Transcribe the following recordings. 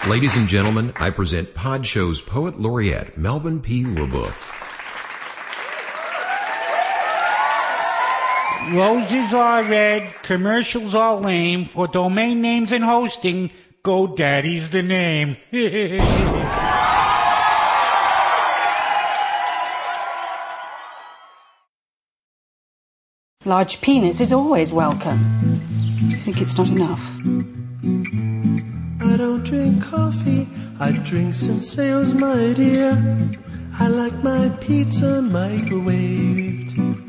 Ladies and gentlemen, I present Pod Show's Poet Laureate, Melvin P. LaBeouf. Roses are red, commercials are lame. For domain names and hosting, GoDaddy's the name. Large penis is always welcome. I think it's not enough. I don't drink coffee, I drink Senseo's, my dear. I like my pizza microwaved.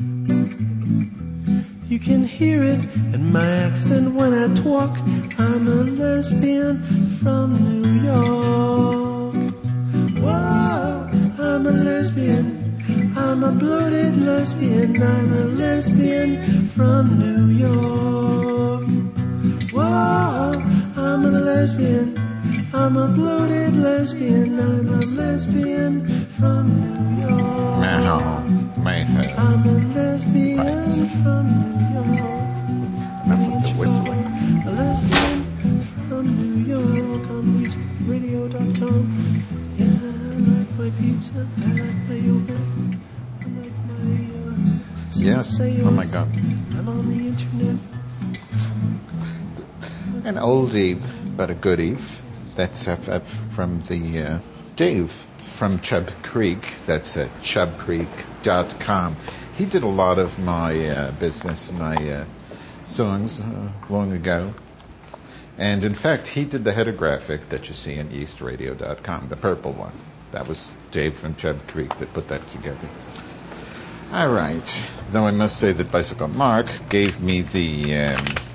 You can hear it in my accent when I talk. I'm a lesbian from New York. Whoa, I'm a lesbian. I'm a bloated lesbian. I'm a lesbian from New York. Whoa, I'm a lesbian. I'm a bloated lesbian. I'm a lesbian from New York. I'm a lesbian from New York. Enough of the whistling. A lesbian from New York. I'm radio.com. Yeah, I like my pizza. I like my yogurt. I like my Yes. Senseos. Oh my God. I'm on the internet. An oldie, but a goodie. That's from the Dave from Chub Creek. That's at chubcreek.com. He did a lot of my business, my songs long ago. And in fact, he did the header graphic that you see on eastradio.com, the purple one. That was Dave from Chub Creek that put that together. All right. Though I must say that Bicycle Mark gave me the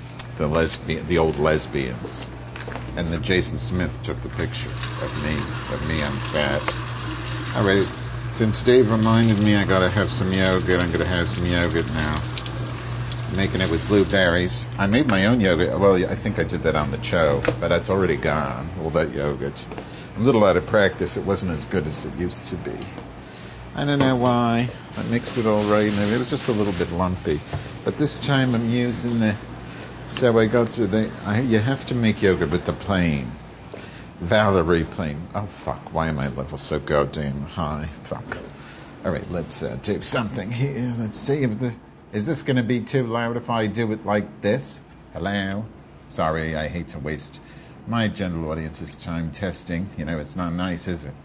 old lesbians, and then Jason Smith took the picture of me I'm fat. All right. Since Dave reminded me I gotta have some yogurt, I'm gonna have some yogurt now. Making it with blueberries. I made my own yogurt. Well, I think I did that on the show, but that's already gone. All that yogurt. I'm a little out of practice. It wasn't as good as it used to be. I don't know why. I mixed it all right, and it was just a little bit lumpy. But this time I'm using the... So I got to the... you have to make yogurt with the plain. Valerie plain. Oh, fuck. Why am I level so goddamn high? Fuck. All right, let's do something here. Let's see if this... Is this going to be too loud if I do it like this? Hello? Sorry, I hate to waste my general audience's time testing. You know, it's not nice, is it?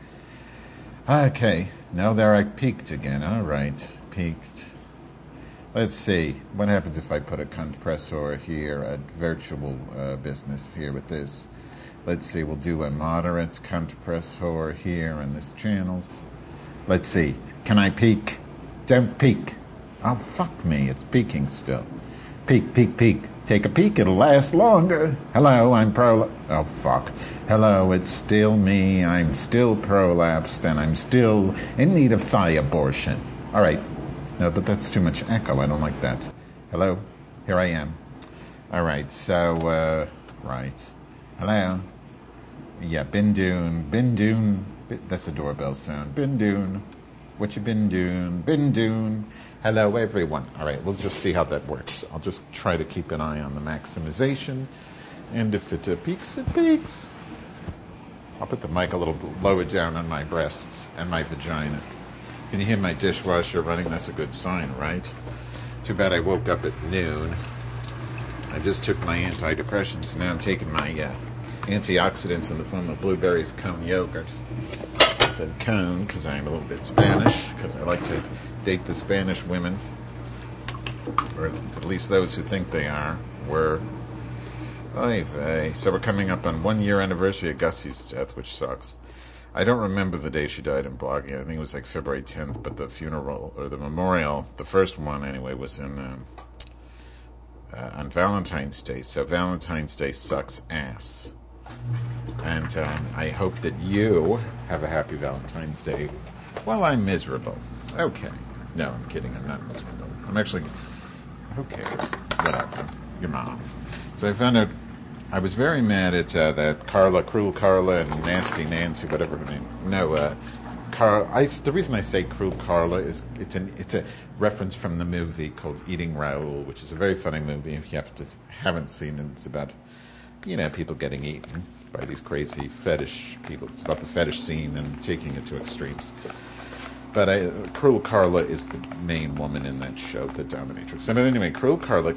Okay. Now there I peaked again. All right. Peaked. Let's see. What happens if I put a compressor here, a virtual business here with this? Let's see. We'll do a moderate compressor here on this channels. Let's see. Can I peak? Don't peak. Oh, fuck me. It's peaking still. Peak, peak, peak. Take a peek. It'll last longer. Hello, I'm Oh, fuck. Hello, it's still me. I'm still prolapsed, and I'm still in need of thigh abortion. All right. No, but that's too much echo. I don't like that. Hello? Here I am. All right. So, right. Hello? Yeah, Bin Dune. That's a doorbell sound. Bin Dune. What you been doing? Been doing? Hello, everyone. All right, we'll just see how that works. I'll just try to keep an eye on the maximization. And if it peaks, it peaks. I'll put the mic a little lower down on my breasts and my vagina. Can you hear my dishwasher running? That's a good sign, right? Too bad I woke up at noon. I just took my antidepressants. Now I'm taking my antioxidants in the form of blueberries cone yogurt. I said cone because I'm a little bit Spanish, because I like to date the Spanish women, or at least those who think they are, were. Oy vey. So we're coming up on 1 year anniversary of Gussie's death, which sucks. I don't remember the day she died in blogging. I think it was like February 10th, but the funeral, or the memorial, the first one anyway, was in on Valentine's Day. So Valentine's Day sucks ass. And I hope that you have a happy Valentine's Day while I'm miserable. Okay. No, I'm kidding. I'm not miserable. I'm actually... Who cares? Whatever. Your mom. So I found out... I was very mad at that Carla, Cruel Carla, and Nasty Nancy, whatever her name. No, the reason I say Cruel Carla is it's a reference from the movie called Eating Raoul, which is a very funny movie. If you haven't seen it, it's about, people getting eaten. by these crazy fetish people. It's about the fetish scene and taking it to extremes. But Cruel Carla is the main woman in that show, the dominatrix. But anyway, Cruel Carla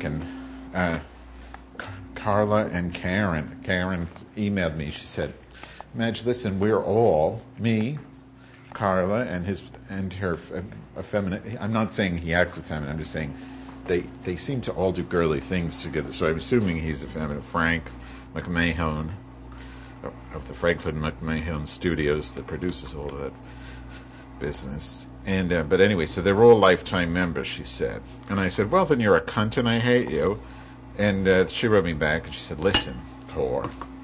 Carla and Karen emailed me. She said, Madge, listen, we're all, me, Carla, and her effeminate. I'm not saying he acts effeminate. I'm just saying they seem to all do girly things together. So I'm assuming he's effeminate. Frank McMahon of the Franklin McMahon Studios that produces all of that business. And but anyway, so they're all lifetime members, she said. And I said, well, then you're a cunt and I hate you. And she wrote me back and she said, listen, whore,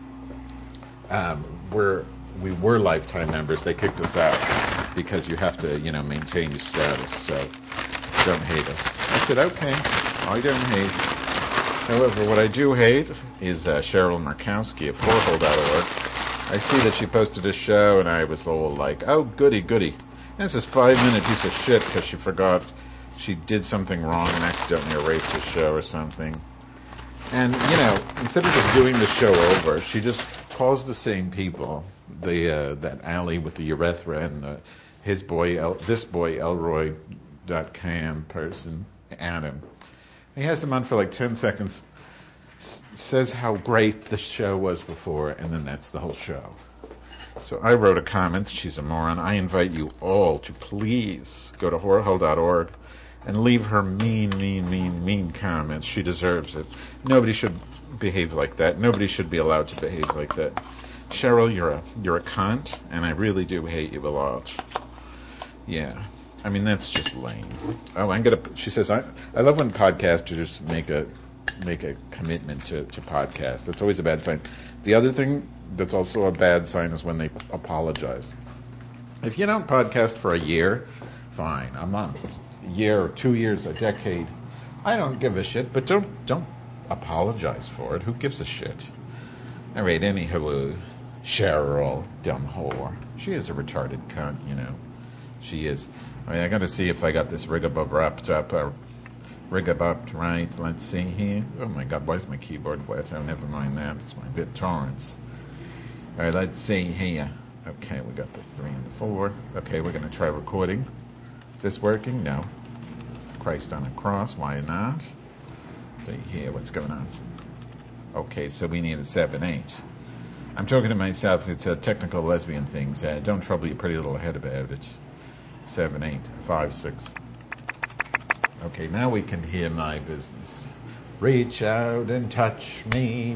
we were lifetime members. They kicked us out because you have to, maintain your status. So don't hate us. I said, okay, I don't hate. However, what I do hate is Cheryl Markowski of whoreHole.org. I see that she posted a show, and I was all like, oh, goody. And this is 5-minute piece of shit because she forgot she did something wrong and accidentally erased her show or something. And, instead of just doing the show over, she just calls the same people, that alley with the urethra and this boy Elroy.cam person, Adam. He has him on for like 10 seconds, says how great the show was before, and then that's the whole show. So I wrote a comment, she's a moron. I invite you all to please go to whoreHole.org and leave her mean comments. She deserves it. Nobody should behave like that. Nobody should be allowed to behave like that. Cheryl, you're a cunt, and I really do hate you a lot. Yeah. I mean, that's just lame. Oh, she says, I love when podcasters make a commitment to podcast. That's always a bad sign. The other thing that's also a bad sign is when they apologize. If you don't podcast for a year, fine, a month, a year, or 2 years, a decade, I don't give a shit, but don't apologize for it. Who gives a shit? All right, anywho, Cheryl, dumb whore. She is a retarded cunt, She is. I mean, I got to see if I got this rigabubbed right. Let's see here. Oh my God, why is my keyboard wet? Oh, never mind that. It's my BitTorrents. All right, let's see here. Okay, we got the 3 and the 4. Okay, we're going to try recording. Is this working? No. Christ on a cross. Why not? See here, what's going on? Okay, so we need a 7/8. I'm talking to myself. It's a technical lesbian things. Don't trouble your pretty little head about it. 7, 8, 5, 6. Okay, now we can hear my business. Reach out and touch me,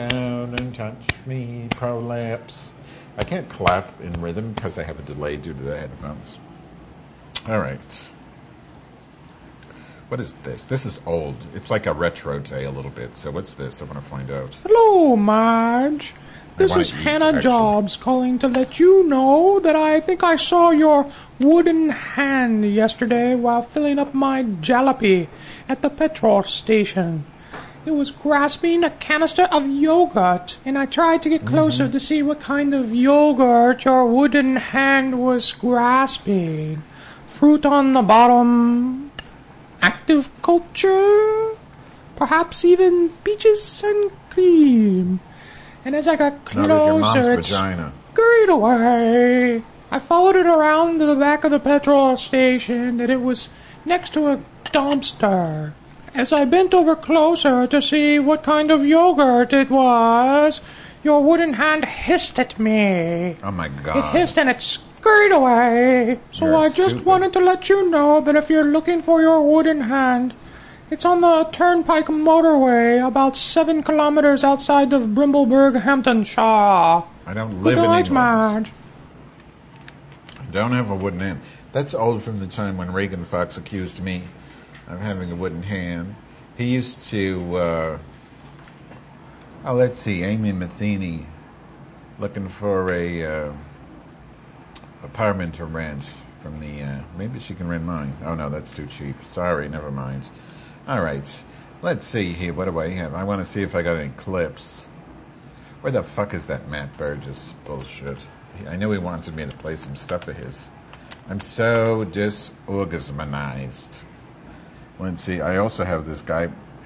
prolapse. I can't clap in rhythm because I have a delay due to the headphones. All right. What is this? This is old. It's like a retro day a little bit. So what's this? I want to find out. Hello, Marge. This is Hannah Jobs calling to let you know that I think I saw your wooden hand yesterday while filling up my jalopy at the petrol station. It was grasping a canister of yogurt, and I tried to get closer to see what kind of yogurt your wooden hand was grasping. Fruit on the bottom, active culture, perhaps even peaches and cream. And as I got closer, it scurried away. I followed it around to the back of the petrol station, and it was next to a dumpster. As I bent over closer to see what kind of yogurt it was, your wooden hand hissed at me. Oh, my God. It hissed and it scurried away. So I just wanted to let you know that if you're looking for your wooden hand, it's on the Turnpike motorway, about 7 kilometers outside of Brimbleburg, Hamptonshire. I don't live in England. Marge. I don't have a wooden hand. That's old from the time when Reagan Fox accused me of having a wooden hand. He used to, let's see, Amy Matheny, looking for a apartment to rent from the, maybe she can rent mine. Oh, no, that's too cheap. Sorry, never mind. All right, let's see here. What do I have? I want to see if I got any clips. Where the fuck is that Matt Burgess bullshit? I knew he wanted me to play some stuff of his. I'm so disorganized. Let's see. I also have this guy.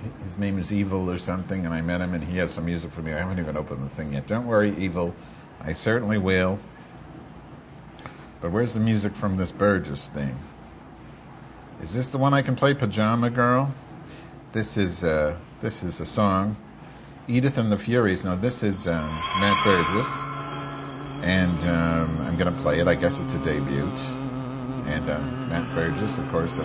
his name is Evil or something, and I met him, and he has some music for me. I haven't even opened the thing yet. Don't worry, Evil. I certainly will. But where's the music from this Burgess thing? Is this the one I can play, Pajama Girl? This is a song, Edith and the Furies. Now this is Matt Burgess, and I'm going to play it. I guess it's a debut. And Matt Burgess, of course.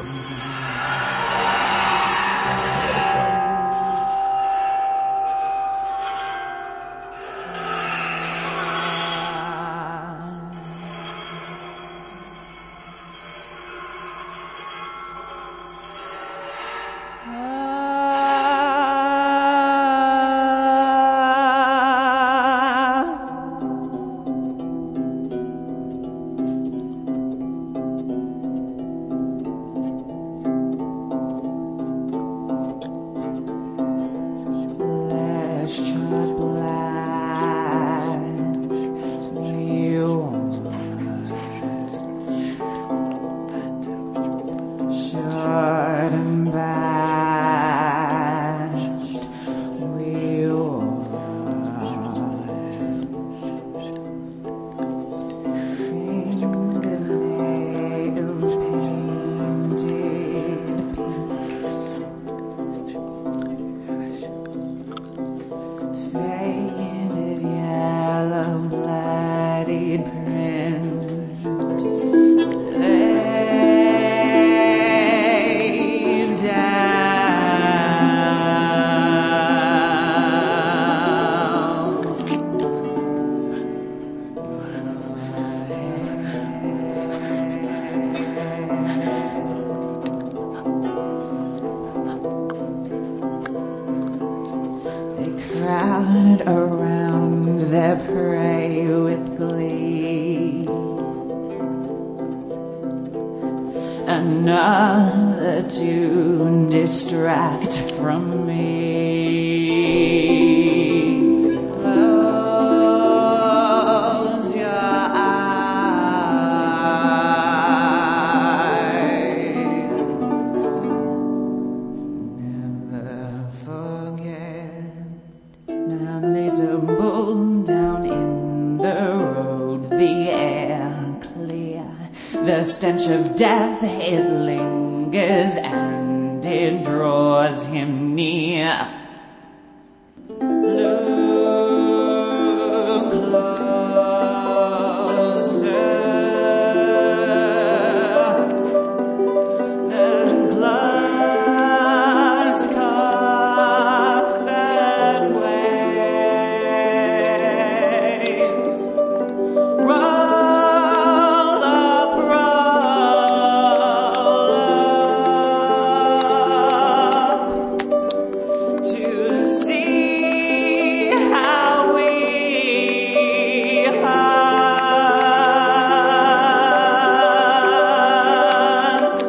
Crowd around their prey with glee. Another to distract from me. Close your eyes. Never forget. Now they tumble down in the road, the air clear. The stench of death, it lingers and it draws him near. Look closer. The glass coffin waves. Roll up, to see how we hunt.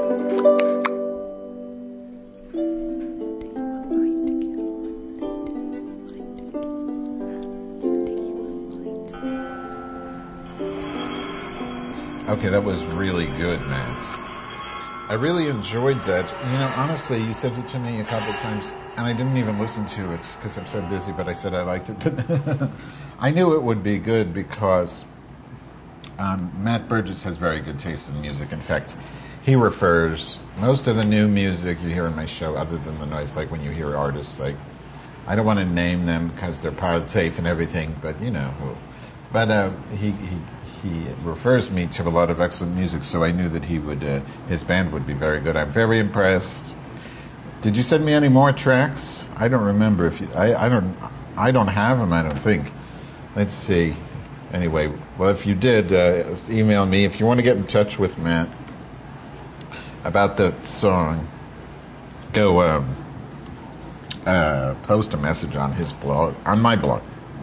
Okay, that was really good, Matt. I really enjoyed that. You know, honestly, you said it to me a couple of times, and I didn't even listen to it because I'm so busy, but I said I liked it. But I knew it would be good because Matt Burgess has very good taste in music. In fact, he refers most of the new music you hear in my show, other than the noise, like when you hear artists, like, I don't want to name them because they're pilot safe and everything, but you know who. But he refers me to a lot of excellent music, so I knew that he would, his band would be very good. I'm very impressed. Did you send me any more tracks? I don't remember if you. I don't have them. I don't think. Let's see. Anyway, well, if you did, email me if you want to get in touch with Matt about the song. Go post a message on his blog, on my blog.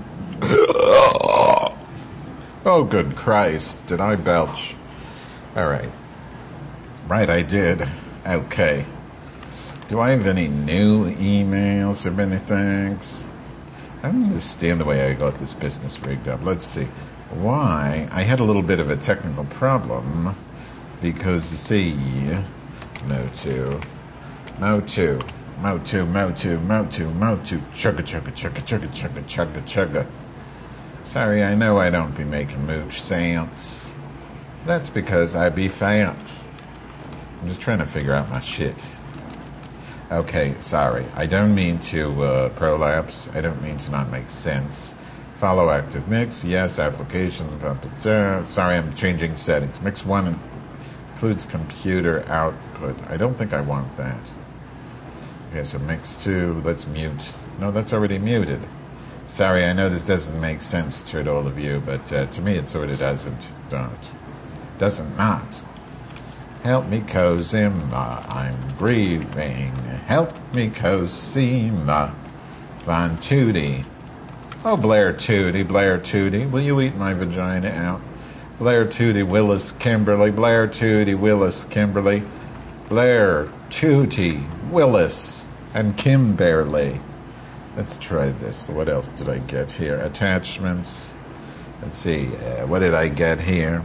Oh, good Christ, did I belch? All right. Right, I did. Okay. Do I have any new emails or anything? I don't understand the way I got this business rigged up. Let's see. Why? I had a little bit of a technical problem because, you see, no two. Motu, motu, motu, motu. Chugga, chugga, chugga, chugga, chugga, chugga, chugga. Sorry, I know I don't be making mooch sounds. That's because I be fat. I'm just trying to figure out my shit. Okay, sorry. I don't mean to prolapse. I don't mean to not make sense. Follow active mix. Yes, applications. Sorry, I'm changing settings. Mix 1 includes computer output. I don't think I want that. Okay, so mix 2. Let's mute. No, that's already muted. Sorry, I know this doesn't make sense to all of you, but to me it sort of doesn't. Doesn't not. Help me, Cosima, I'm grieving. Help me, Cosima. Von Tootie. Oh, Blair Tootie, will you eat my vagina out? Blair Tootie, Willis, Kimberly. Blair Tootie, Willis, Kimberly. Blair Tootie, Willis, and Kimberly. Let's try this. What else did I get here? Attachments. Let's see. What did I get here?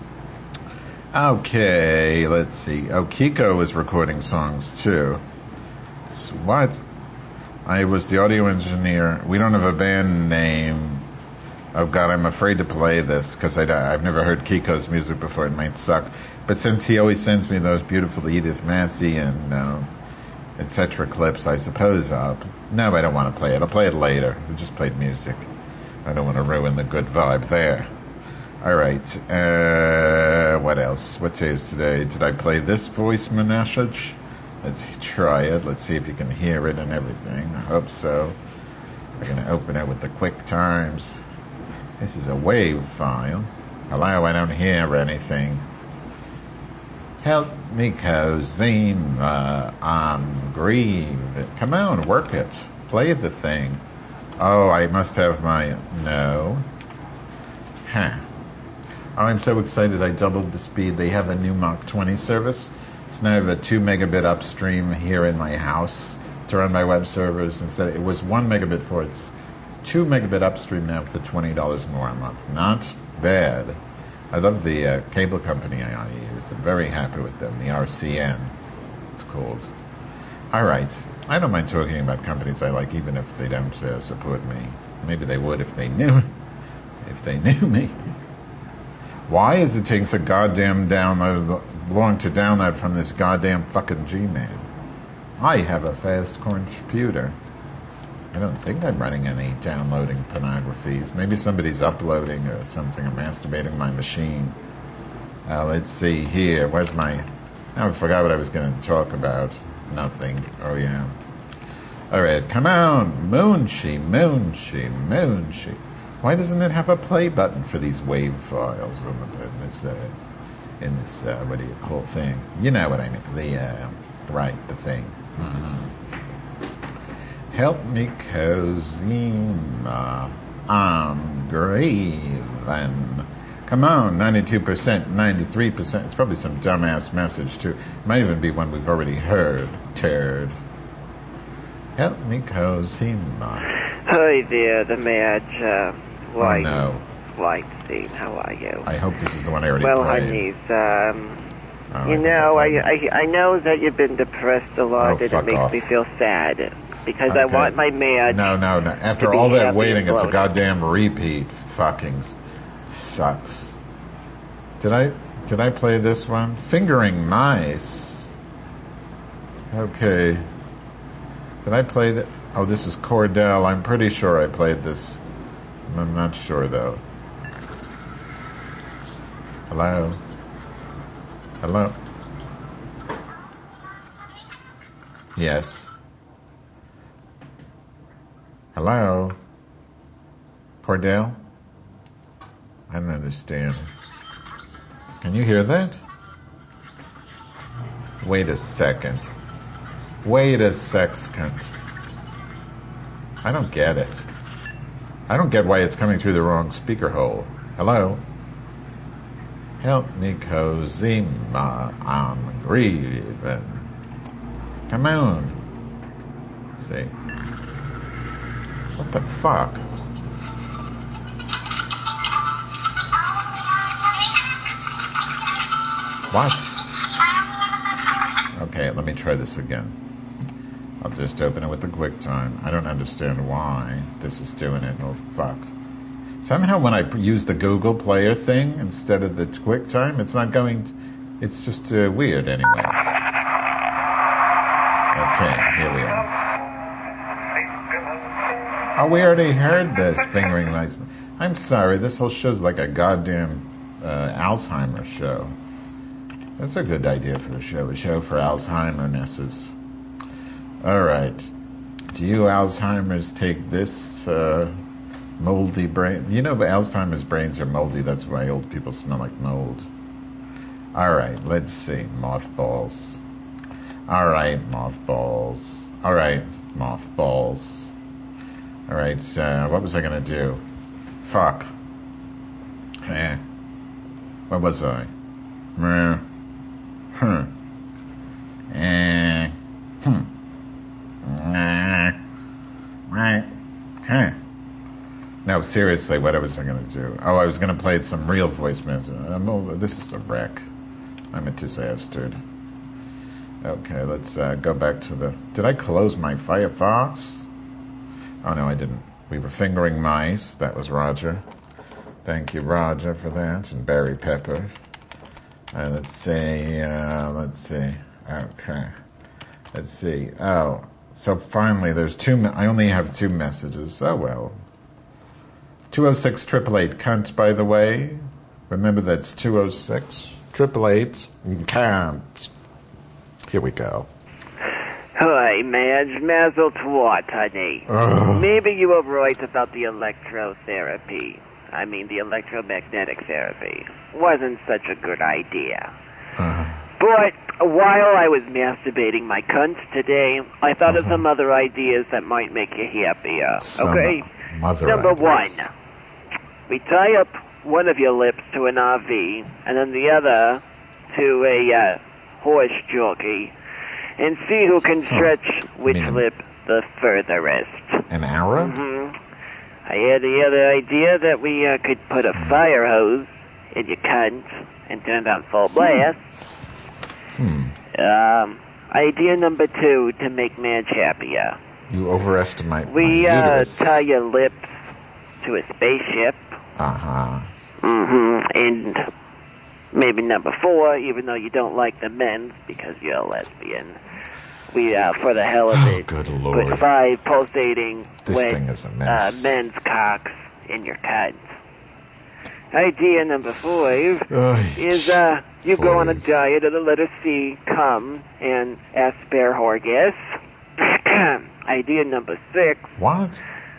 Okay, let's see. Oh, Kiko is recording songs too. So what? I was the audio engineer. We don't have a band name. Oh God, I'm afraid to play this because I've never heard Kiko's music before. It might suck. But since he always sends me those beautiful Edith Massey and etc. clips, I suppose no, I don't want to play it. I'll play it later. We just played music. I don't want to ruin the good vibe there. All right. What else? What day is today? Did I play this voice message? Let's try it. Let's see if you can hear it and everything. I hope so. We're going to open it with the quick times. This is a WAV file. Hello, I don't hear anything. Help me, Cosima. I'm grieved. Come on, work it. Play the thing. Oh, I must have my... No. Huh. Oh, I'm so excited I doubled the speed. They have a new Mach 20 service. So now I have a 2 megabit upstream here in my house to run my web servers. Instead, it was 1 megabit for it's 2 megabit upstream now for $20 more a month. Not bad. I love the cable company I use. I'm very happy with them. The RCN, it's called. All right. I don't mind talking about companies I like, even if they don't support me. Maybe they would if they knew me. Why is it taking so goddamn long to download from this goddamn fucking G-Man? I have a fast computer. I don't think I'm running any downloading pornographies. Maybe somebody's uploading or something or masturbating my machine. Let's see here. Where's my... I forgot what I was going to talk about. Nothing. Oh, yeah. All right. Come on. Moonshee. Why doesn't it have a play button for these WAV files in this what do you call thing? You know what I mean. The thing. Mm-hmm. Help me, Cosima. I'm grieving. Come on, 92%, 93%. It's probably some dumbass message, too. It might even be one we've already heard. Turd. Help me, Cosima. Hi there, the Madge White. Oh, no. White scene. How are you? I hope this is the one I already well, played. Honeys, I know that you've been depressed a lot, and it makes me feel sad. Because okay. I want my Madge. No. After all that waiting, it's a goddamn repeat. Fucking sucks. Did I play this one? Fingering Mice. Okay. Did I play that? Oh, this is Cordell. I'm pretty sure I played this. I'm not sure, though. Hello? Yes. Hello? Cordell? I don't understand. Can you hear that? Wait a second. I don't get it. I don't get why it's coming through the wrong speaker hole. Hello? Help me, Cosima. I'm grieving. Come on. Let's see. What the fuck? What? Okay, let me try this again. I'll just open it with the QuickTime. I don't understand why this is doing it. Oh, fuck. Somehow when I use the Google Player thing instead of the QuickTime, it's not going... It's just weird anyway. Okay, here we are. Oh, we already heard this fingering license. I'm sorry, this whole show's like a goddamn Alzheimer's show. That's a good idea for a show for Alzheimernesses. All right. Do you Alzheimer's take this moldy brain? You know, Alzheimer's brains are moldy. That's why old people smell like mold. All right, let's see. Mothballs. All right, mothballs. All right, mothballs. All right, what was I going to do? Fuck. Where was I? No, seriously, what was I going to do? Oh, I was going to play some real voice message. This is a wreck. I'm a disaster. Okay, let's go back to the... Did I close my Firefox? Oh, no, I didn't. We were fingering mice. That was Roger. Thank you, Roger, for that. And Barry Pepper. All right, let's see. Okay. Let's see. Oh, so finally there's I only have 2 messages. Oh, well. 206 888 cunt, by the way. Remember, that's 206 888 cunt. Here we go. Hi, Madge. Mazel tov, honey. Maybe you were right about the electrotherapy. I mean, the electromagnetic therapy. Wasn't such a good idea. But while I was masturbating my cunt today, I thought of some other ideas that might make you happier. Okay? Number 1. We tie up one of your lips to an RV, and then the other to a horse jockey, and see who can stretch which lip the furthest. An arrow? I had the other idea that we could put a fire hose in your cunt and turn it on full blast. Idea number 2 to make Madge happier. You overestimate we my uterus. Tie your lips to a spaceship. And maybe number 4, even though you don't like the men because you're a lesbian, we, for the hell of it, good Lord. put 5 pulsating This thing is a mess. men's cocks in your cunt. Idea number 5 is you go on a diet of the letter C, cum, and asparagus. Idea number 6. What?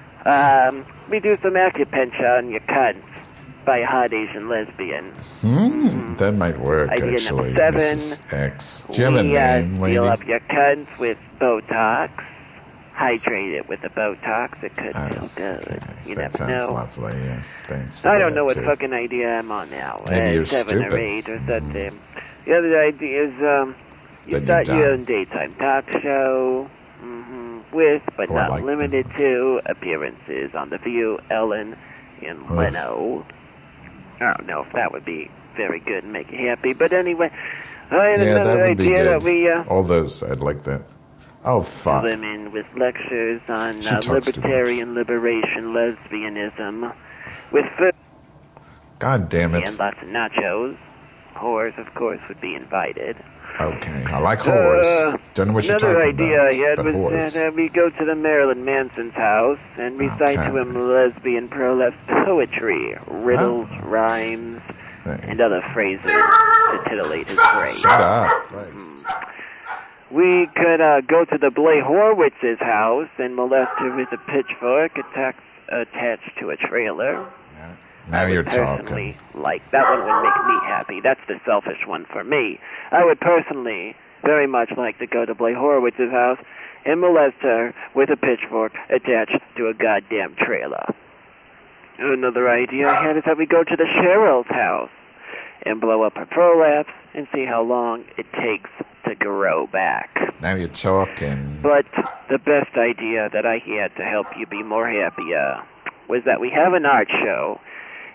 We do some acupuncture on your cunt by a hot Asian lesbian. That might work, Idea actually. number 7. Mrs. X. Do you have a name, lady? Seal up your cunt with Botox. Hydrate it with the Botox. It could feel good. Okay. You That never know. sounds lovely, yeah. Thanks for I don't that, know what too. fucking idea I'm on now. Maybe you're 7 stupid. or 8 or something. The other idea is you Then start you're your done. own daytime talk show with, but not like limited to, appearances on The View, Ellen, and Leno. I don't know if that would be very good and make you happy, but anyway, I had Yeah, another that would be idea good. that we All those, I'd like that. Oh, fuck. women with lectures on She talks too libertarian liberation, lesbianism, with food God damn it. and lots of nachos. Whores, of course, would be invited. Okay, I like whores. Don't know what you're talking Another idea about. I had but was whores. that we go to the Marilyn Manson's house and recite to him lesbian prolapse poetry, riddles, rhymes, and other phrases to titillate his brain. Shut up. Christ. We could go to the Blay Horwitz's house and molest her with a pitchfork attached to a trailer. Now you're Personally, talking. like, that one would make me happy. That's the selfish one for me. I would personally very much like to go to Blay Horowitz's house and molest her with a pitchfork attached to a goddamn trailer. Another idea I had is that we go to the Cheryl's house and blow up her prolapse and see how long it takes to grow back. Now you're talking. But the best idea that I had to help you be more happier was that we have an art show,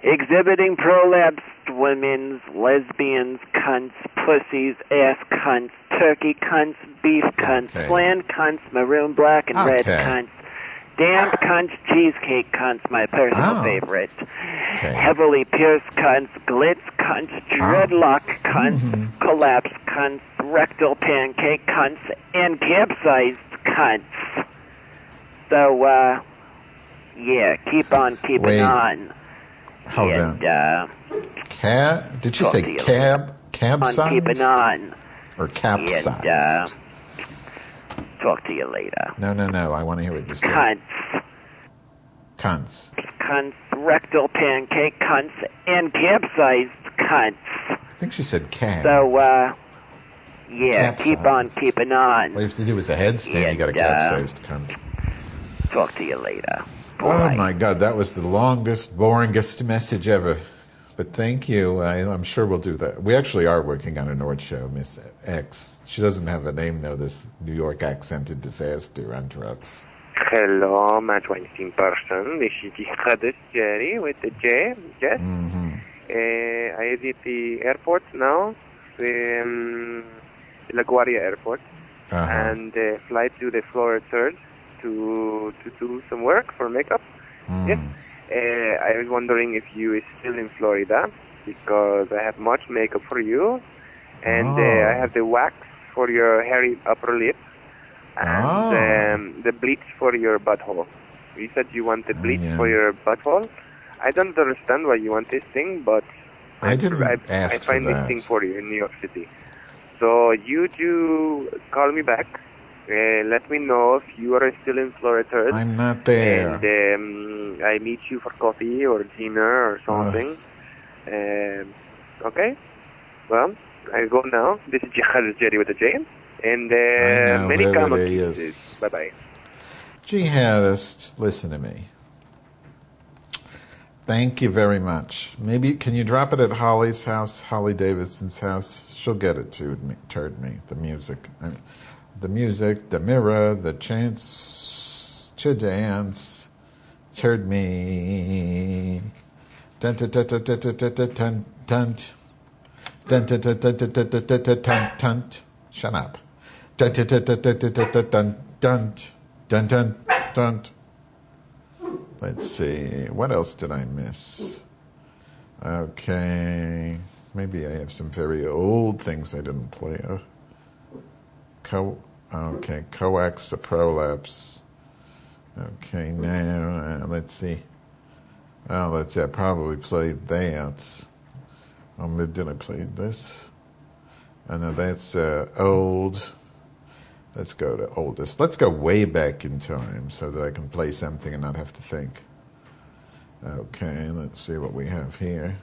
exhibiting prolapsed women's, lesbians, cunts, pussies, ass cunts, turkey cunts, beef cunts, bland cunts, maroon, black, and red cunts, damp cunts, cheesecake cunts, my personal favorite, heavily pierced cunts, glitz cunts, dreadlock cunts, collapsed cunts, rectal pancake cunts, and capsized cunts. So, yeah, keep on keeping on. Hold on. Did you say capsize? On keeping on. Or capsize? And, talk to you later. No. I want to hear what you say. Cunts, rectal pancake cunts, and capsized cunts. I think she said cab. So, yeah, capsized. Keep on keeping on. What you have to do is a headstand, you got a capsized cunt. Talk to you later. Bye. Oh my God, that was the longest, boringest message ever. But thank you. I'm sure we'll do that. We actually are working on a Nord show, Miss X. She doesn't have a name, though, this New York accented disaster on drugs. Hello, Matt Weinstein person. This is Jerry with the J. Yes. I is at the airport now, LaGuardia Airport, and fly to the floor 3rd to do some work for makeup. Yes. I was wondering if you is still in Florida, because I have much makeup for you, and I have the wax for your hairy upper lip, and the bleach for your butthole. You said you want the bleach for your butthole. I don't understand why you want this thing, but I find this thing for you in New York City. So you do call me back. Let me know if you are still in Florida. I'm not there. And I meet you for coffee or dinner or something. Okay? Well, I go now. This is Jerry with the J. And many comments. Bye-bye. Jihadist, listen to me. Thank you very much. Maybe, can you drop it at Holly's house, Holly Davidson's house? She'll get it to me, the music. The music, the mirror, the chance to dance. It's heard me. Dun dun dun dun dun dun dun dun dun dun dun dun dun dun. Shut up. Dun dun dun dun dun dun dun dun dun dun. Let's see. What else did I miss? Okay. Maybe I have some very old things I didn't play. Coax the prolapse. Okay, now let's see. I probably played that. Did I play this? I know that's old. Let's go to oldest. Let's go way back in time so that I can play something and not have to think. Okay, let's see what we have here.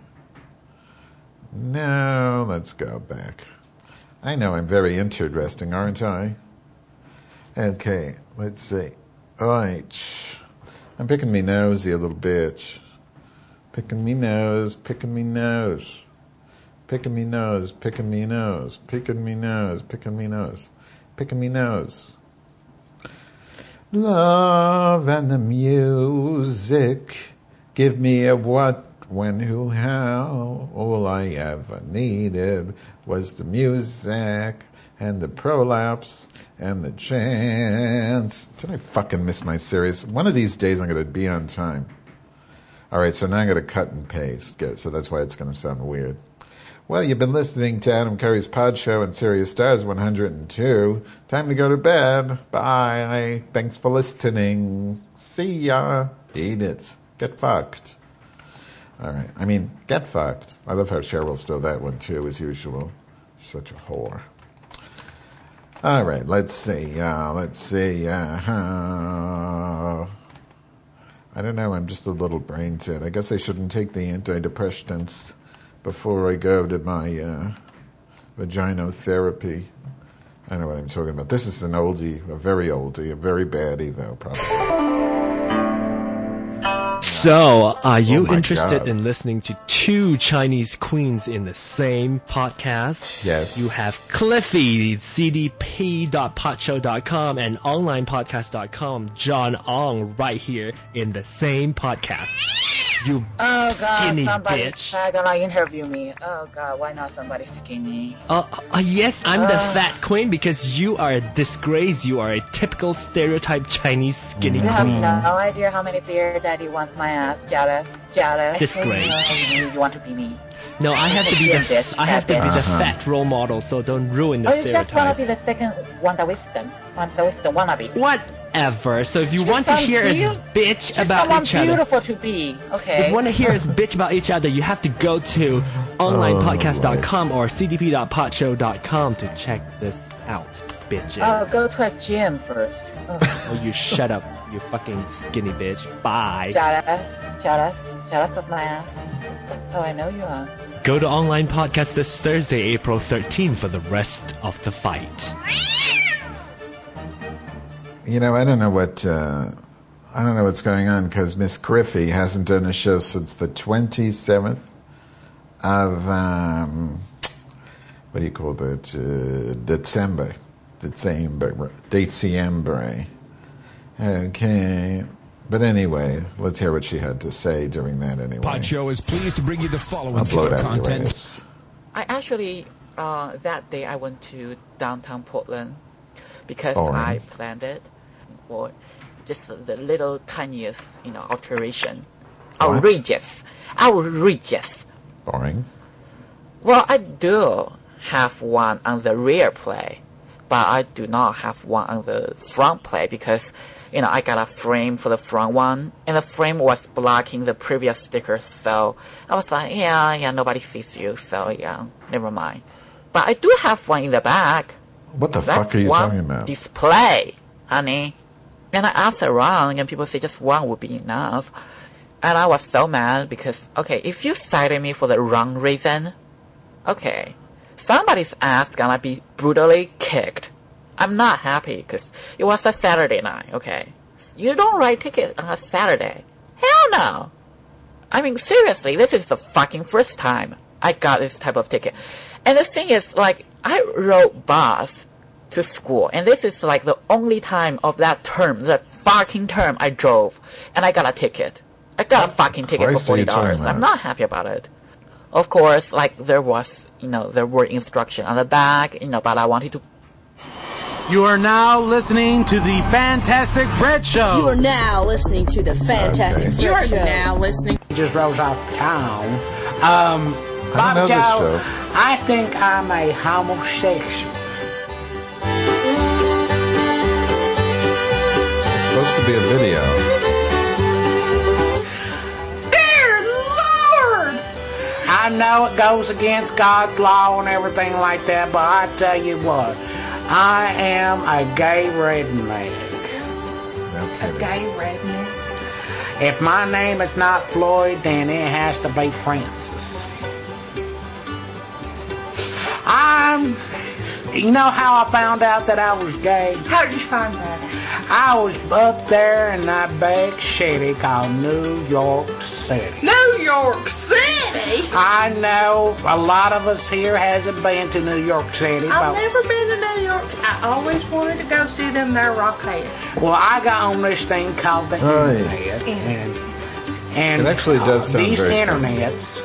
No, let's go back. I know I'm very interesting, aren't I? Okay, let's see. All right. I'm picking me nosy a little bit. Picking me nose, picking me nose. Picking me nose, picking me nose. Picking me nose, picking me nose. Picking me nose. Love and the music. Give me a what, when, who, how. All I ever needed was the music and the prolapse and the chance. Did I fucking miss my series? One of these days I'm going to be on time. All right, so now I'm going to cut and paste. So that's why it's going to sound weird. Well, you've been listening to Adam Curry's Pod Show on Sirius Stars 102. Time to go to bed. Bye. Thanks for listening. See ya. Eat it. Get fucked. All right. I mean, get fucked. I love how Cheryl stole that one, too, as usual. She's such a whore. All right. Let's see. I don't know. I'm just a little brain dead. I guess I shouldn't take the antidepressants before I go to my vaginotherapy. I don't know what I'm talking about. This is an oldie, a very oldie, a very baddie, though, probably. So, are you interested in listening to two Chinese queens in the same podcast? Yes. You have Cliffy, cdp.podshow.com, and onlinepodcast.com, John Ong, right here in the same podcast. You skinny bitch. Gonna interview me. Oh God, why not somebody skinny? Yes, I'm the fat queen because you are a disgrace. You are a typical stereotype Chinese skinny You queen. have no idea how many beer daddy wants my ass. Jealous. Disgrace. You want to be me. No, I have to be bitch, I have to be the Uh-huh. fat role model, so don't ruin the You just wanna stereotype. be the second Wanda Wisdom. Wanda Wisdom wannabe. Whatever. So if you want to hear us bitch about Someone each other, beautiful to be. Okay. if you want to hear us bitch about each other, you have to go to onlinepodcast.com or cdp.podshow.com to check this out, bitches. Oh, go to a gym first. Oh. Oh, you shut up, you fucking skinny bitch. Bye. Jealous of my ass. Oh, I know you are. Go to Online Podcast this Thursday, April 13th for the rest of the fight. You know, I don't know what's going on because Miss Griffey hasn't done a show since the 27th of what do you call that? December. Okay. But anyway, let's hear what she had to say during that anyway. Pod Show is pleased to bring you the following Upload killer content. Uranus. I actually, that day I went to downtown Portland because Boring. I planned it for just the little tiniest, alteration. What? Outrageous. Boring. Well, I do have one on the rear play, but I do not have one on the front play because, I got a frame for the front one, and the frame was blocking the previous stickers, so I was like, yeah, nobody sees you, so yeah, never mind. But I do have one in the back. What the fuck are you talking about? Display, honey. And I asked around, and people say just one would be enough. And I was so mad because, okay, if you cited me for the wrong reason, okay, somebody's ass gonna be brutally kicked. I'm not happy because it was a Saturday night, okay? You don't write tickets on a Saturday. Hell no! I mean, seriously, this is the fucking first time I got this type of ticket. And the thing is, I rode bus to school, and this is the only time of that fucking term I drove, and I got a ticket. I got a fucking ticket for $40. I'm not happy about it. Of course, there was, there were instructions on the back, but I wanted to. You are now listening to the Fantastic Fred Show. You are now listening to the Fantastic Fred Show. You are now listening. Just rolls off town. I Bob know this Joe, show. I think I'm a homosexual. It's supposed to be a video. Dear Lord! I know it goes against God's law and everything like that, but I tell you what, I am a gay redneck. A gay redneck? If my name is not Floyd, then it has to be Francis. You know how I found out that I was gay? How did you find that? I was up there in that big city called New York City. New York City? I know a lot of us here hasn't been to New York City. I've never been to New York. I always wanted to go see them there Rockettes. Well, I got on this thing called the internet, and It actually does sound these very funny. internets.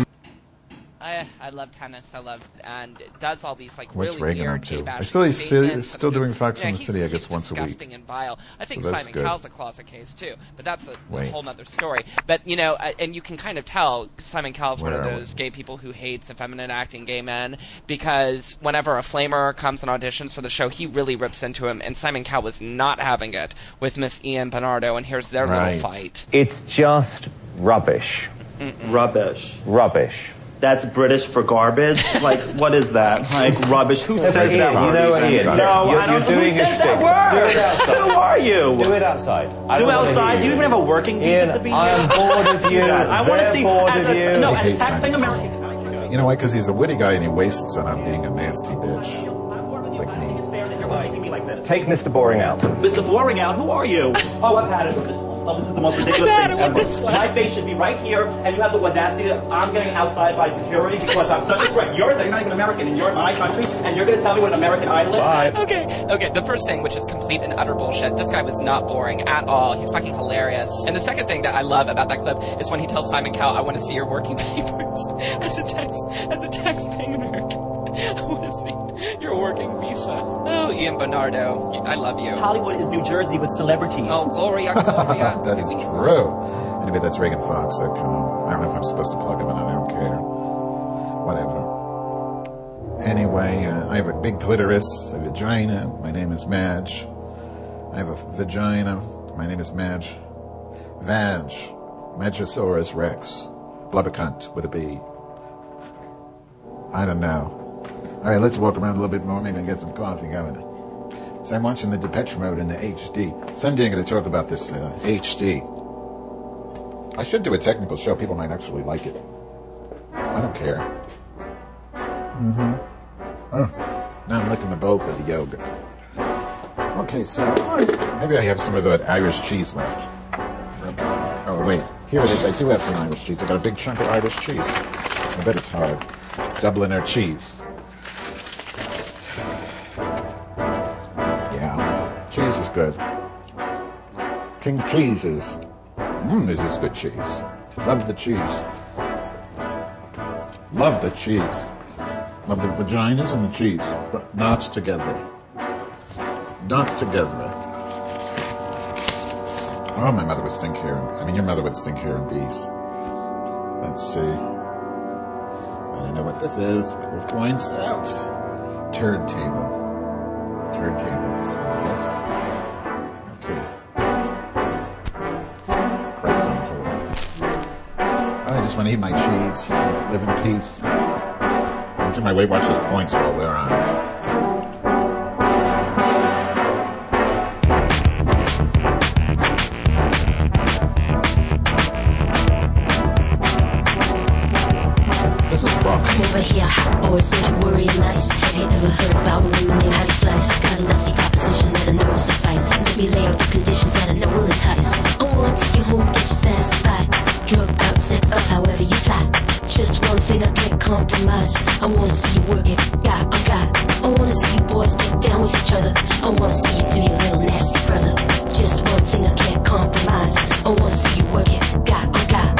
I love tennis. And it does all these What's really Reagan weird up to? gay-bashing He's statements. still doing Fox in the he's- City, I guess, he's once a week. disgusting and vile. I think So that's Simon good. Cowell's a closet case too, but that's a Wait. whole other story. But and you can kind of tell Simon Cowell's one of Where are those gay people who hates effeminate acting gay men because whenever a flamer comes and auditions for the show, he really rips into him. And Simon Cowell was not having it with Miss Ian Bernardo, and here's their little fight. It's just rubbish. Rubbish. That's British for garbage? What is that? Rubbish? Who says that Ian, word? you know what, Ian? No, You're I don't know doing who a says that shtick. word. Do it outside. Who are you? Do it outside. Do outside? Do you even have a working visa Ian, to be I here? am bored of you. I want to They're see bored as of a, you. no, He as a hates taxpaying Simon. American. You know why? Because he's a witty guy and he wastes it on being a nasty bitch. Like me. Take Mr. Boring out. Mr. Boring out? Who are you? Oh, I've had it. this is the most ridiculous thing ever. My face should be right here, and you have the audacity that I'm getting outside by security because I'm such a threat. You're not even American, and you're in my country, and you're going to tell me what an American Idol is? Okay, the first thing, which is complete and utter bullshit, this guy was not boring at all. He's fucking hilarious. And the second thing that I love about that clip is when he tells Simon Cowell, I want to see your working papers as a taxpayer. I want to see your working visa. Oh, Ian Bernardo, I love you. Hollywood is New Jersey with celebrities. Oh, Gloria. That is true. Anyway, that's ReaganFox.com. I don't know if I'm supposed to plug him in. I don't care. Whatever. Anyway, I have a big clitoris, a vagina. My name is Madge. I have a vagina. My name is Madge. Vag. Magosaurus Rex. Blubbercunt with a B. I don't know. All right, let's walk around a little bit more. Maybe get some coffee going. So I'm watching the Depeche Mode in the HD. Someday I'm going to talk about this HD. I should do a technical show. People might actually like it. I don't care. Oh, now I'm licking the bowl for the yoga. Okay, so maybe I have some of that Irish cheese left. Oh, wait. Here it is. I do have some Irish cheese. I got a big chunk of Irish cheese. I bet it's hard. Dubliner cheese. Yeah, cheese is good. King Cheeses. This is good cheese. Love the cheese. Love the cheese. Love the vaginas and the cheese, but not together. Not together. Oh, my mother would stink here. I mean, your mother would stink here in bees. Let's see. I don't know what this is, but we'll find out. Turd table. Turd tables. Yes. Okay. Christ on hold. I just want to eat my cheese. Live in peace. I'll do my Weight Watchers points while we're on. Over here, hot boys, don't you worry, I'm nice. Have you ever heard about a woman named Hattie Slice? Got a nasty proposition that I know will suffice. Let me lay out the conditions that I know will entice. I wanna take you home, get you satisfied. Drug out, sex up, however you fly. Just one thing I can't compromise. I wanna see you work it, God on God. I wanna see you boys get down with each other. I wanna see you do your little nasty brother. Just one thing I can't compromise. I wanna see you work it, God on God.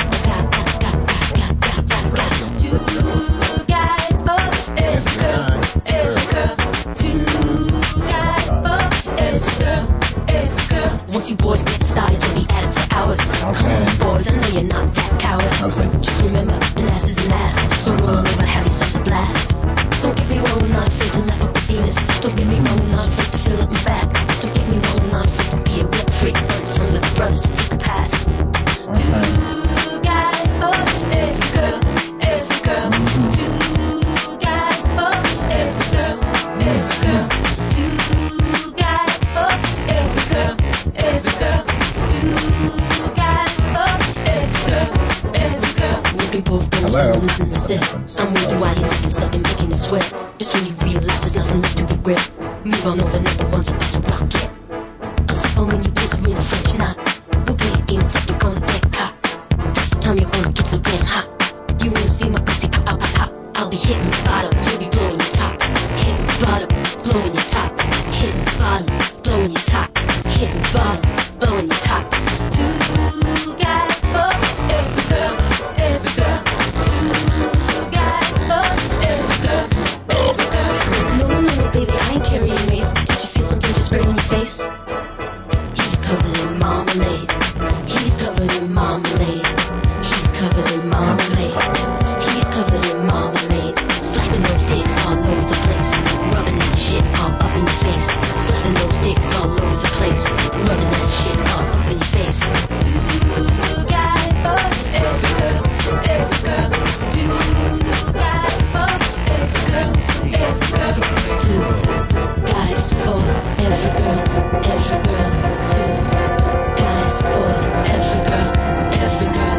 Once you boys get started, you'll be at it for hours. Okay. Come on, boys, I know you're not that coward. Just remember, an ass is an ass. So roll over, have yourself a blast. Don't get me wrong, I'm not afraid to lap up the Venus. Don't get me wrong, I'm not afraid to fill up my back. Don't get me wrong, I'm not afraid to be a whip freak. Burn some with the brothers to take a pass. Two guys for every girl, every girl. Two guys for every girl, every girl. Two guys for every girl. Every girl, two guys for every girl, every girl. Working both girls and nothing to say. I'm waiting while you're looking, sucking, making you sweat. Just when you realize there's nothing left to regret. Move on over, number one's about to rock it. I'll slip on when you put some in a French knot. We'll play a game until you're gonna get caught. That's the time you're gonna get so damn hot. You won't see my pussy pop, pop, pop. I'll be hitting the bottom, you'll be blowing your top. Hitting the bottom, blowing your top. Hitting the bottom, blowing your top. Hitting the bottom, blowing your top. Two guys for every girl, every girl. Two guys for every girl, every girl. No, no, no, baby, I ain't carrying mace. Did you feel something just right in your face? He's covered in marmalade. He's covered in marmalade. He's covered in marmalade. He's covered in marmalade. Slapping those dicks all over the place. Rubbing that shit all up in your face. Slapping those dicks all over the place. Rubbing that shit all up in your face. Two guys for every girl, every girl. Two guys for every girl, every girl. Two guys for every girl, every girl. Two guys for every girl, every girl.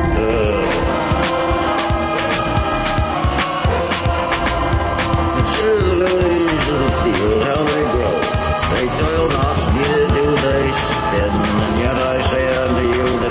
Lilies of the field, how they grow. They toil not, neither do they spin. And yet I say unto you that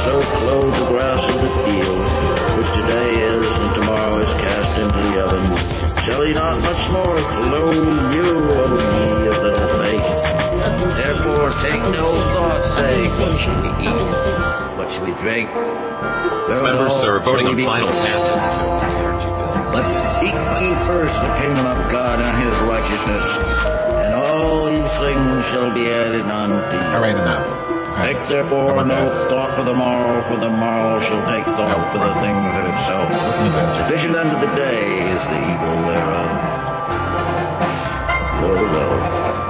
so clothe the grass of the field, which today is and tomorrow is cast into the oven. Shall he not much more clothe you, O ye of little faith? Therefore take no thought, saying, what shall we eat? What shall we drink? Members are voting on final passage. But seek ye first the kingdom of God and his righteousness, and all these things shall be added unto you. All right, enough. Okay. Take therefore no thought for the morrow shall take thought for the things of itself. Listen to this. Sufficient unto the day is the evil thereof. Woe, woe.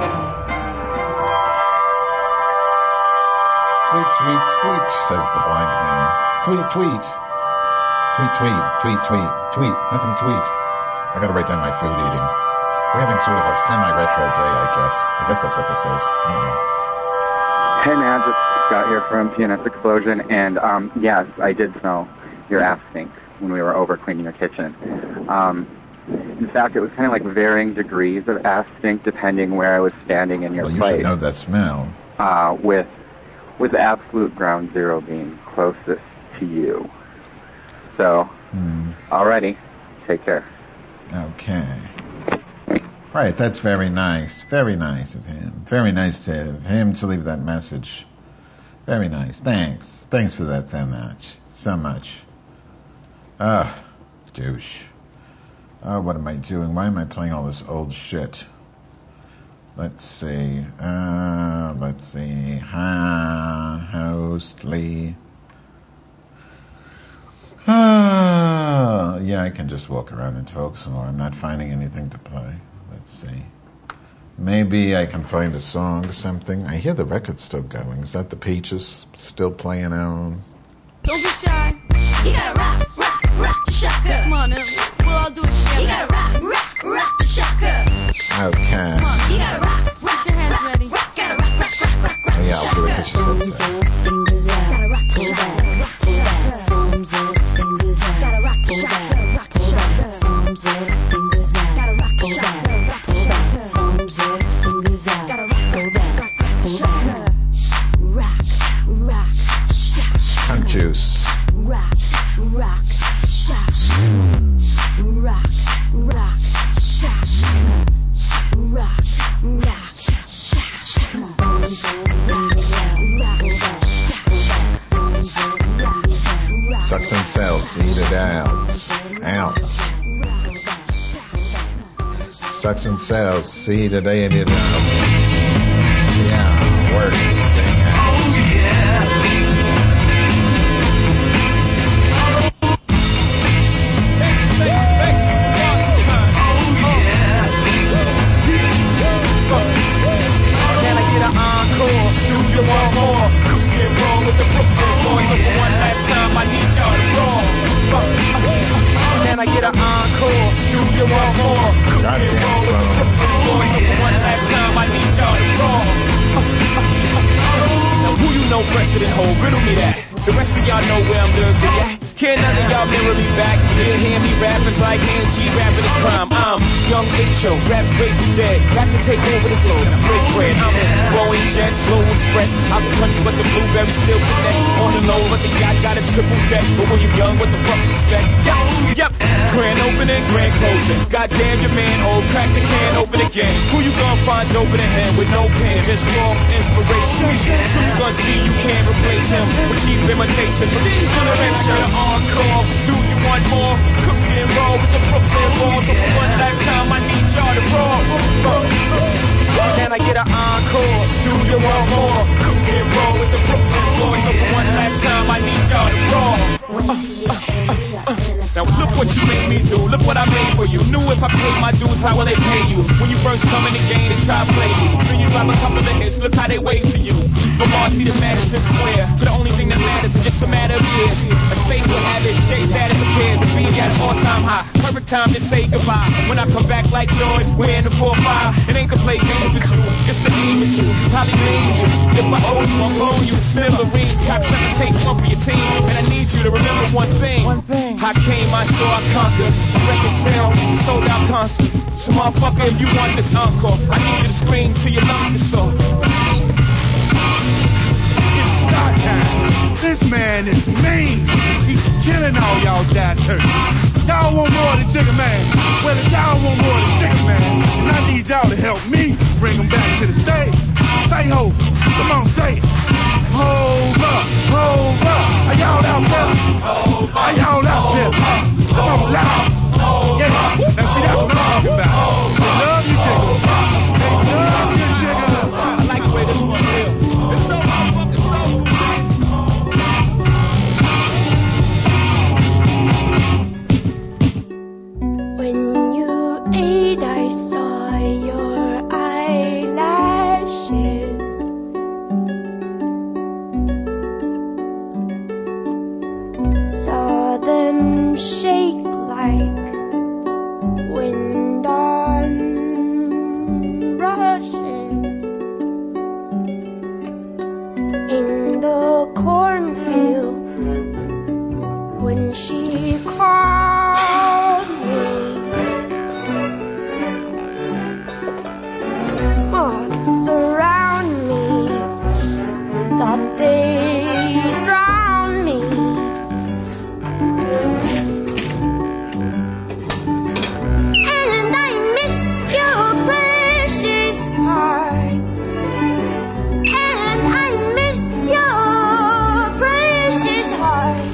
Tweet, tweet, tweet, says the blind man. Tweet, tweet. Tweet, tweet, tweet, tweet, tweet. Nothing tweet. I gotta write down my food eating. We're having sort of a semi-retro day, I guess. I guess that's what this is. Hey, man, just got here from PNS Explosion, and yes, I did smell your ass stink when we were over cleaning your kitchen. In fact, it was kind of like varying degrees of ass stink depending where I was standing in your Well, you place. should know that smell. With absolute ground zero being closest to you. So, alrighty, take care. Okay. Right, that's very nice. Very nice of him. Very nice of him to leave that message. Very nice. Thanks. Thanks for that so much. So much. Douche. Oh, what am I doing? Why am I playing all this old shit? Let's see. Hostly. Yeah, I can just walk around and talk some more. I'm not finding anything to play. Let's see. Maybe I can find a song, something. I hear the record's still going. Is that the Peaches still playing out? Don't be shy. You gotta rock the shaka. Come on now. We'll all do it together. You gotta rock the shaka. Okay. Come on, you gotta rock. Get your hands ready. Gotta rock. Oh, yeah, I'll do it because she said so. Fingers out. Gotta rock the shaka. Thumbs up, fingers out. Gotta rock the shaka. Thumbs up, fingers out. Gotta rock the shaka. Thumbs up, fingers out. Gotta rock the shaka. Rock, shaka. Cunt juice. Rock, shaka. Rock, shaka. Rock, shaka. Come on. Sucks and cells, eat it out. Sucks and cells, see today and it out. Yeah, work the thing out. Can I get an encore? Do you want more? Cook and roll with the Brooklyn boys. So for one last time, I need y'all to roll. Can I get an encore? Do you want more? Cook and roll with the Brooklyn boys. So for one last time, I need y'all to roll. Now who you know fresher than Hov? Riddle me that. The rest of y'all know where I'm lurking at. Can't none of y'all mirror me back. You hear me rappers like G rapping his prime. I'm Young H.O., raps Grateful Dead. Got to take over the globe, break bread. I'm in Boeing Jet, Slow Express. Out the country, but the blueberries still connect. On the low, but the yacht got a triple deck. But when you young, what the fuck you expect? Yep. Grand opening, grand closing. Goddamn your man, old crack the can open again. Who you gonna find open in hand with no pen? Just draw inspiration. Who you gonna see you can't replace him with cheap imitation? For these generations, encore. Do you want more? Cook and roll with the Brooklyn boys. So for one last time, I need y'all to roll. Can I get an encore? Do you want more? Cook and roll with the Brooklyn boys. So for one last time, I need y'all to roll. Now look what you made me do, look what I made for you. Knew if I paid my dues, how will they pay you? When you first come in the game, they try to play you. Then you drop a couple of hits, look how they wave to you. From Marcy to Madison Square, to the only thing that matters is just a matter of years. A state will have it, J status appears, the beat at an all-time high. Perfect time to say goodbye. When I come back like Jordan, we're in the 4-5. It ain't to play games with you, it's to aim at you. Probably blame you, if I owe you, I'll blow you. Smithereens, cop 7, take one for your team. And I need you to remember one thing. I came, I saw, I conquered. Record sale, sold out concert. So motherfucker, if you want this encore, I need you to scream till your lungs get sore. It's start time. This man Man is mean. He's killing all y'all damn turkeys. Y'all want more than Chicken Man. Well, if y'all want more than Chicken Man, then I need y'all to help me bring them back to the stage. Stay home. Come on, say it. Hold up, hold up. Are y'all out there? Are y'all out there? Come on, loud. Yeah. Now see, that's what I'm talking about. They love you, Chicken. They love you, Chicken. I like the way this one feels. It's so fucking soulful, man. When you ate, I saw your eyelashes. Saw them shake like wind on rushes in the cornfield when she called me. Moths around me thought they'd drown me. And I miss your precious heart. And I miss your precious heart.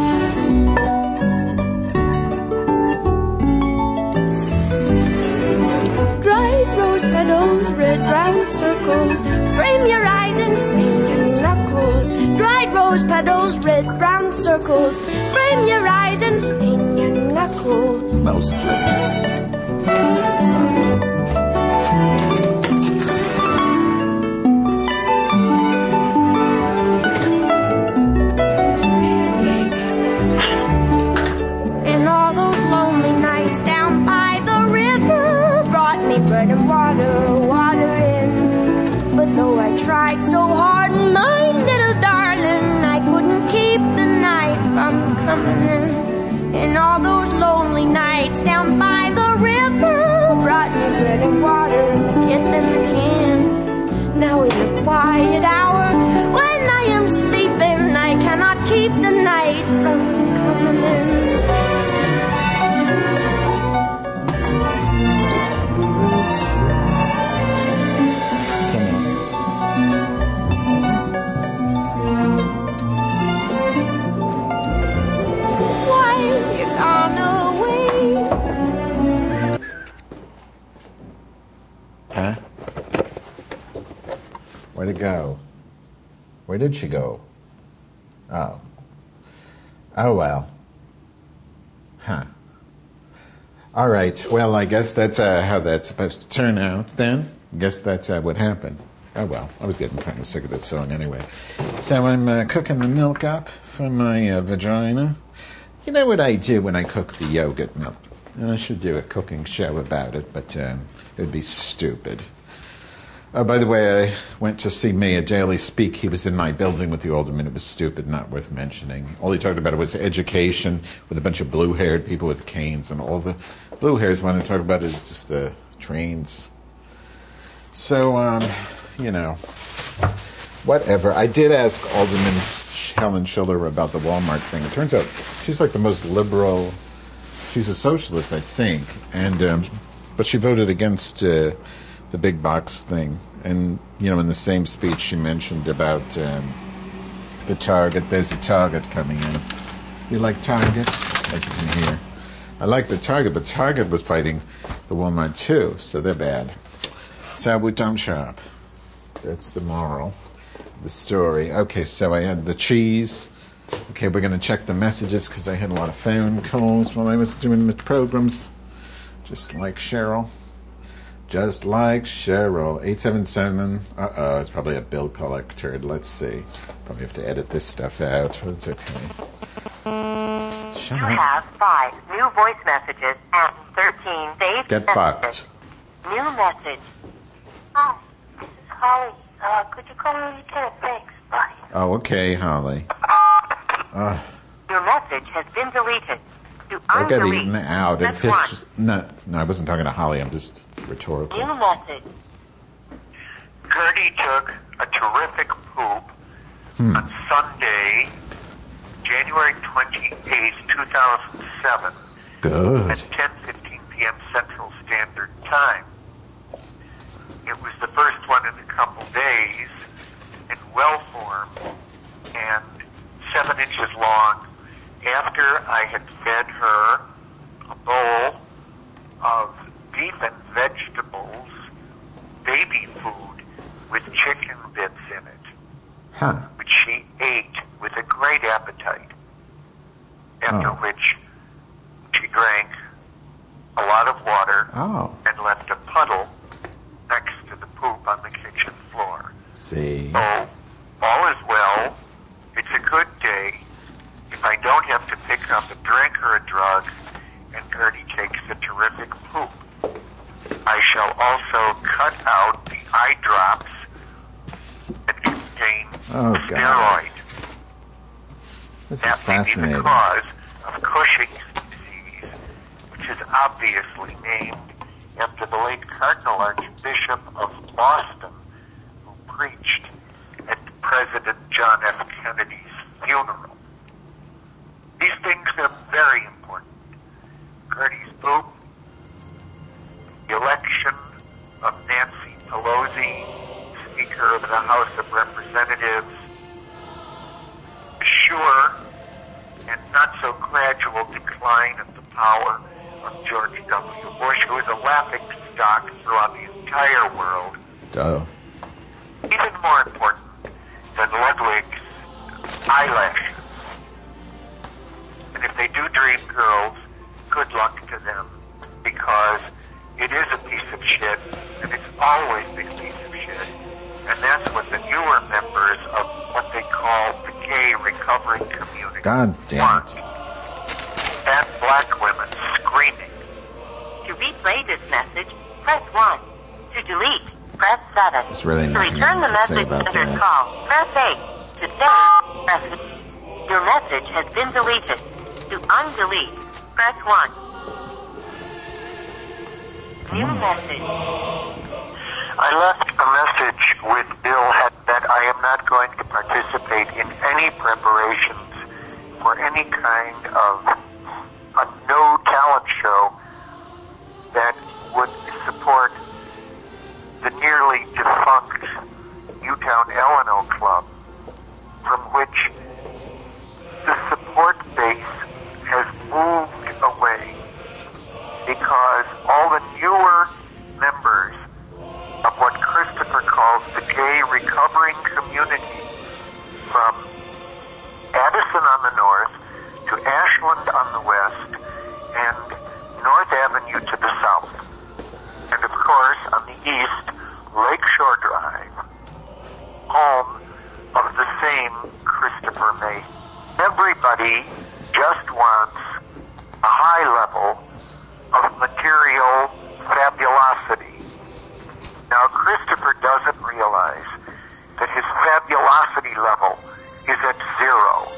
Dried rose petals, red round circles, frame your eyes and sting your knuckles. Dried rose petals, red round circles, frame your eyes and sting your knuckles. Mostly. And all those lonely nights down by the river brought me bread and water in. But though I tried so hard, my little darling, I couldn't keep the night from coming in. And all those lonely nights down by the river brought me bread and water and a kiss in the can. Now in the quiet hour, when I am sleeping, I cannot keep the night from coming in. Why you gone away? Huh? Where'd it go? Where did she go? Oh. Oh, well. Huh. All right. Well, I guess that's how that's supposed to turn out then. I guess that's what happened. Oh, well. I was getting kind of sick of that song anyway. So I'm cooking the milk up for my vagina. You know what I do when I cook the yogurt milk? And I should do a cooking show about it, but it would be stupid. Oh, by the way, I went to see Mayor Daley speak. He was in my building with the alderman. It was stupid, not worth mentioning. All he talked about was education with a bunch of blue-haired people with canes, and all the blue hairs want to talk about is just the trains. So, you know, whatever. I did ask Alderman Helen Schiller about the Walmart thing. It turns out she's like the most liberal. She's a socialist, I think, and but she voted against the big box thing. And, you know, in the same speech she mentioned about the Target. There's a Target coming in. You like Target? Like you can hear. I like the Target, but Target was fighting the Walmart too, so they're bad. So we don't shop. That's the moral of the story. Okay, so I had the cheese. Okay, we're going to check the messages because I had a lot of phone calls while I was doing the programs. Just like Cheryl. Just like Cheryl. 877. Uh-oh, it's probably a bill collector. Let's see. Probably have to edit this stuff out, but it's okay. Shut You up. have 5 new voice messages and 13 saved Get messages. fucked. New message. Hi, this is Holly. Could you call me when you can? Thanks. Bye. Oh, okay, Holly. Your message has been deleted. To I got undelete, eaten out. press It 1. fits. No, I wasn't talking to Holly. I'm just rhetorical. New message. Gertie took a terrific poop on Sunday January 28, 2007. Good. At 10:15 p.m. Central Standard Time. It was the first one in a couple days, in well-formed and 7 inches long, after I had fed her a bowl of beef and vegetables, baby food with chicken bits in it, which she ate with a great appetite, after which she drank a lot of water and left a puddle next to the poop on the kitchen floor. See? So, all is well. It's a good day if I don't have to pick up a drink or a drug and Gertie takes a terrific poop. I shall also cut out the eye drops that contain steroid. This that is fascinating. may be the cause of Cushing's disease, which is obviously named after the late Cardinal Archbishop of Boston, who preached at President John F. Kennedy's funeral. These things are very important. Gertie's poop, the election of Nancy Pelosi, Speaker of the House of Representatives, the sure and not so gradual decline of the power of George W. Bush, who is a laughing stock throughout the entire world. Even more important than Ludwig's eyelashes. And if they do dream girls, good luck to them, because it is a piece of shit, and it's always been a piece of shit. And that's what the newer members of what they call the gay recovery community want. Fat black women screaming. To replay this message, press 1. To delete, press 7. There's really to nothing return the to say message about under that. call, press 8. To save, press 8. Your message has been deleted. To undelete, press 1. New message. I left a message with Bill that I am not going to participate in any preparations for any kind of a no talent show that would support the nearly defunct Newtown L&O Club, from which the support base has moved away because all the newer members of what Christopher calls the gay recovering community, from Addison on the north to Ashland on the west and North Avenue to the south, and of course on the east, Lakeshore Drive, home of the same Christopher May. Everybody just wants a high level of material fabulosity. Now, Christopher doesn't realize that his fabulosity level is at 0.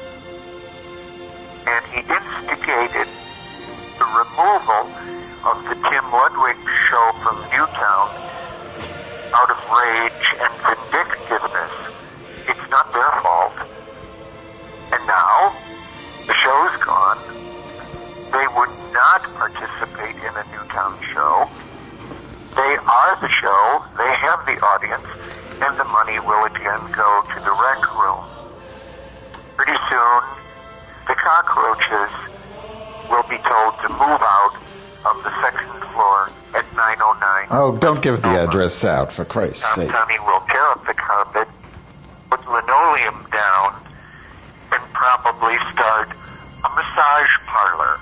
And he instigated the removal of the Tim Ludwig show from Newtown out of rage and vindictiveness. It's not their fault. And now, the show's gone. They would not participate in a Newtown show. They are the show, they have the audience, and the money will again go to the rec room. Pretty soon, the cockroaches will be told to move out of the second floor at 909. Oh, don't give the address out, for Christ's sake. Tommy will tear up the carpet, put linoleum down, and probably start a massage parlor.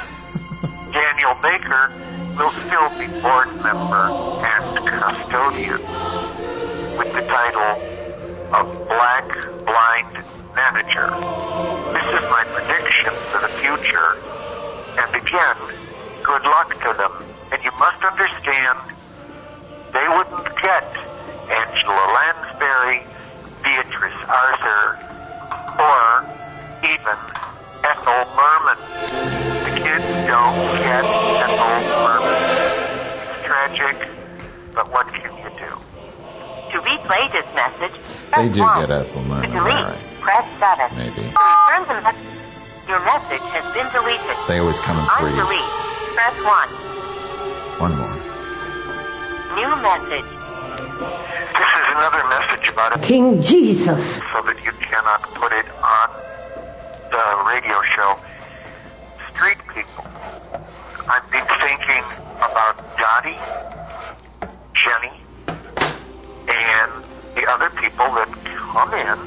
Daniel Baker will still be board member and custodian, with the title of Black Blind Manager. This is my prediction for the future. And again, good luck to them. And you must understand, they wouldn't get Angela Lansbury, Beatrice Arthur, or even Ethel Merman. The kids don't get Ethel Merman. It's tragic, but what can you do? To replay this message, They press do 1. get Ethel Merman, To delete, all right. press 7. Maybe. To return the message. Your message has been deleted. They always come in To threes. undelete, press 1. One more. New message. This is another message about it. King Jesus. So that you cannot put it on the radio show. Street people. I've been thinking about Dottie, Jenny, and the other people that come in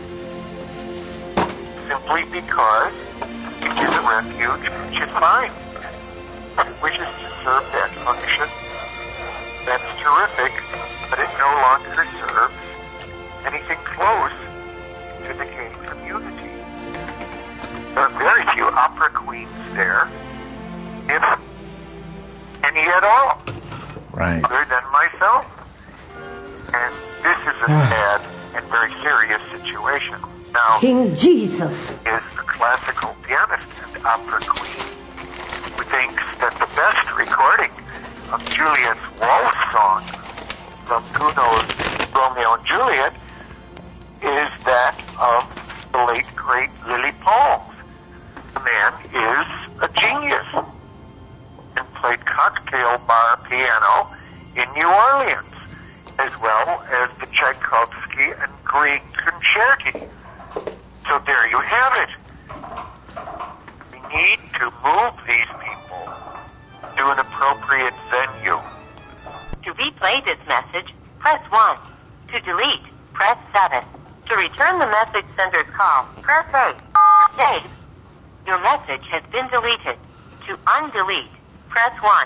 simply because it is a refuge, which is fine. If it wishes to serve that function, that's terrific, but it no longer serves anything close to the gay community. There are very few opera queens there, if any at all, Right. other than myself. And this is a sad and very serious situation. Now, King Jesus. is a classical pianist and opera queen who thinks that the best recording of Juliet's waltz song from Gounod's Romeo and Juliet is that of the late, great Lily Palms. The man is a genius and played cocktail bar piano in New Orleans, as well as the Tchaikovsky and Grieg concerti. So there you have it. We need to move these people to an appropriate venue. To replay this message, press 1. To delete, press 7. To return the message sender's call, press 8. To save, your message has been deleted. To undelete, press 1.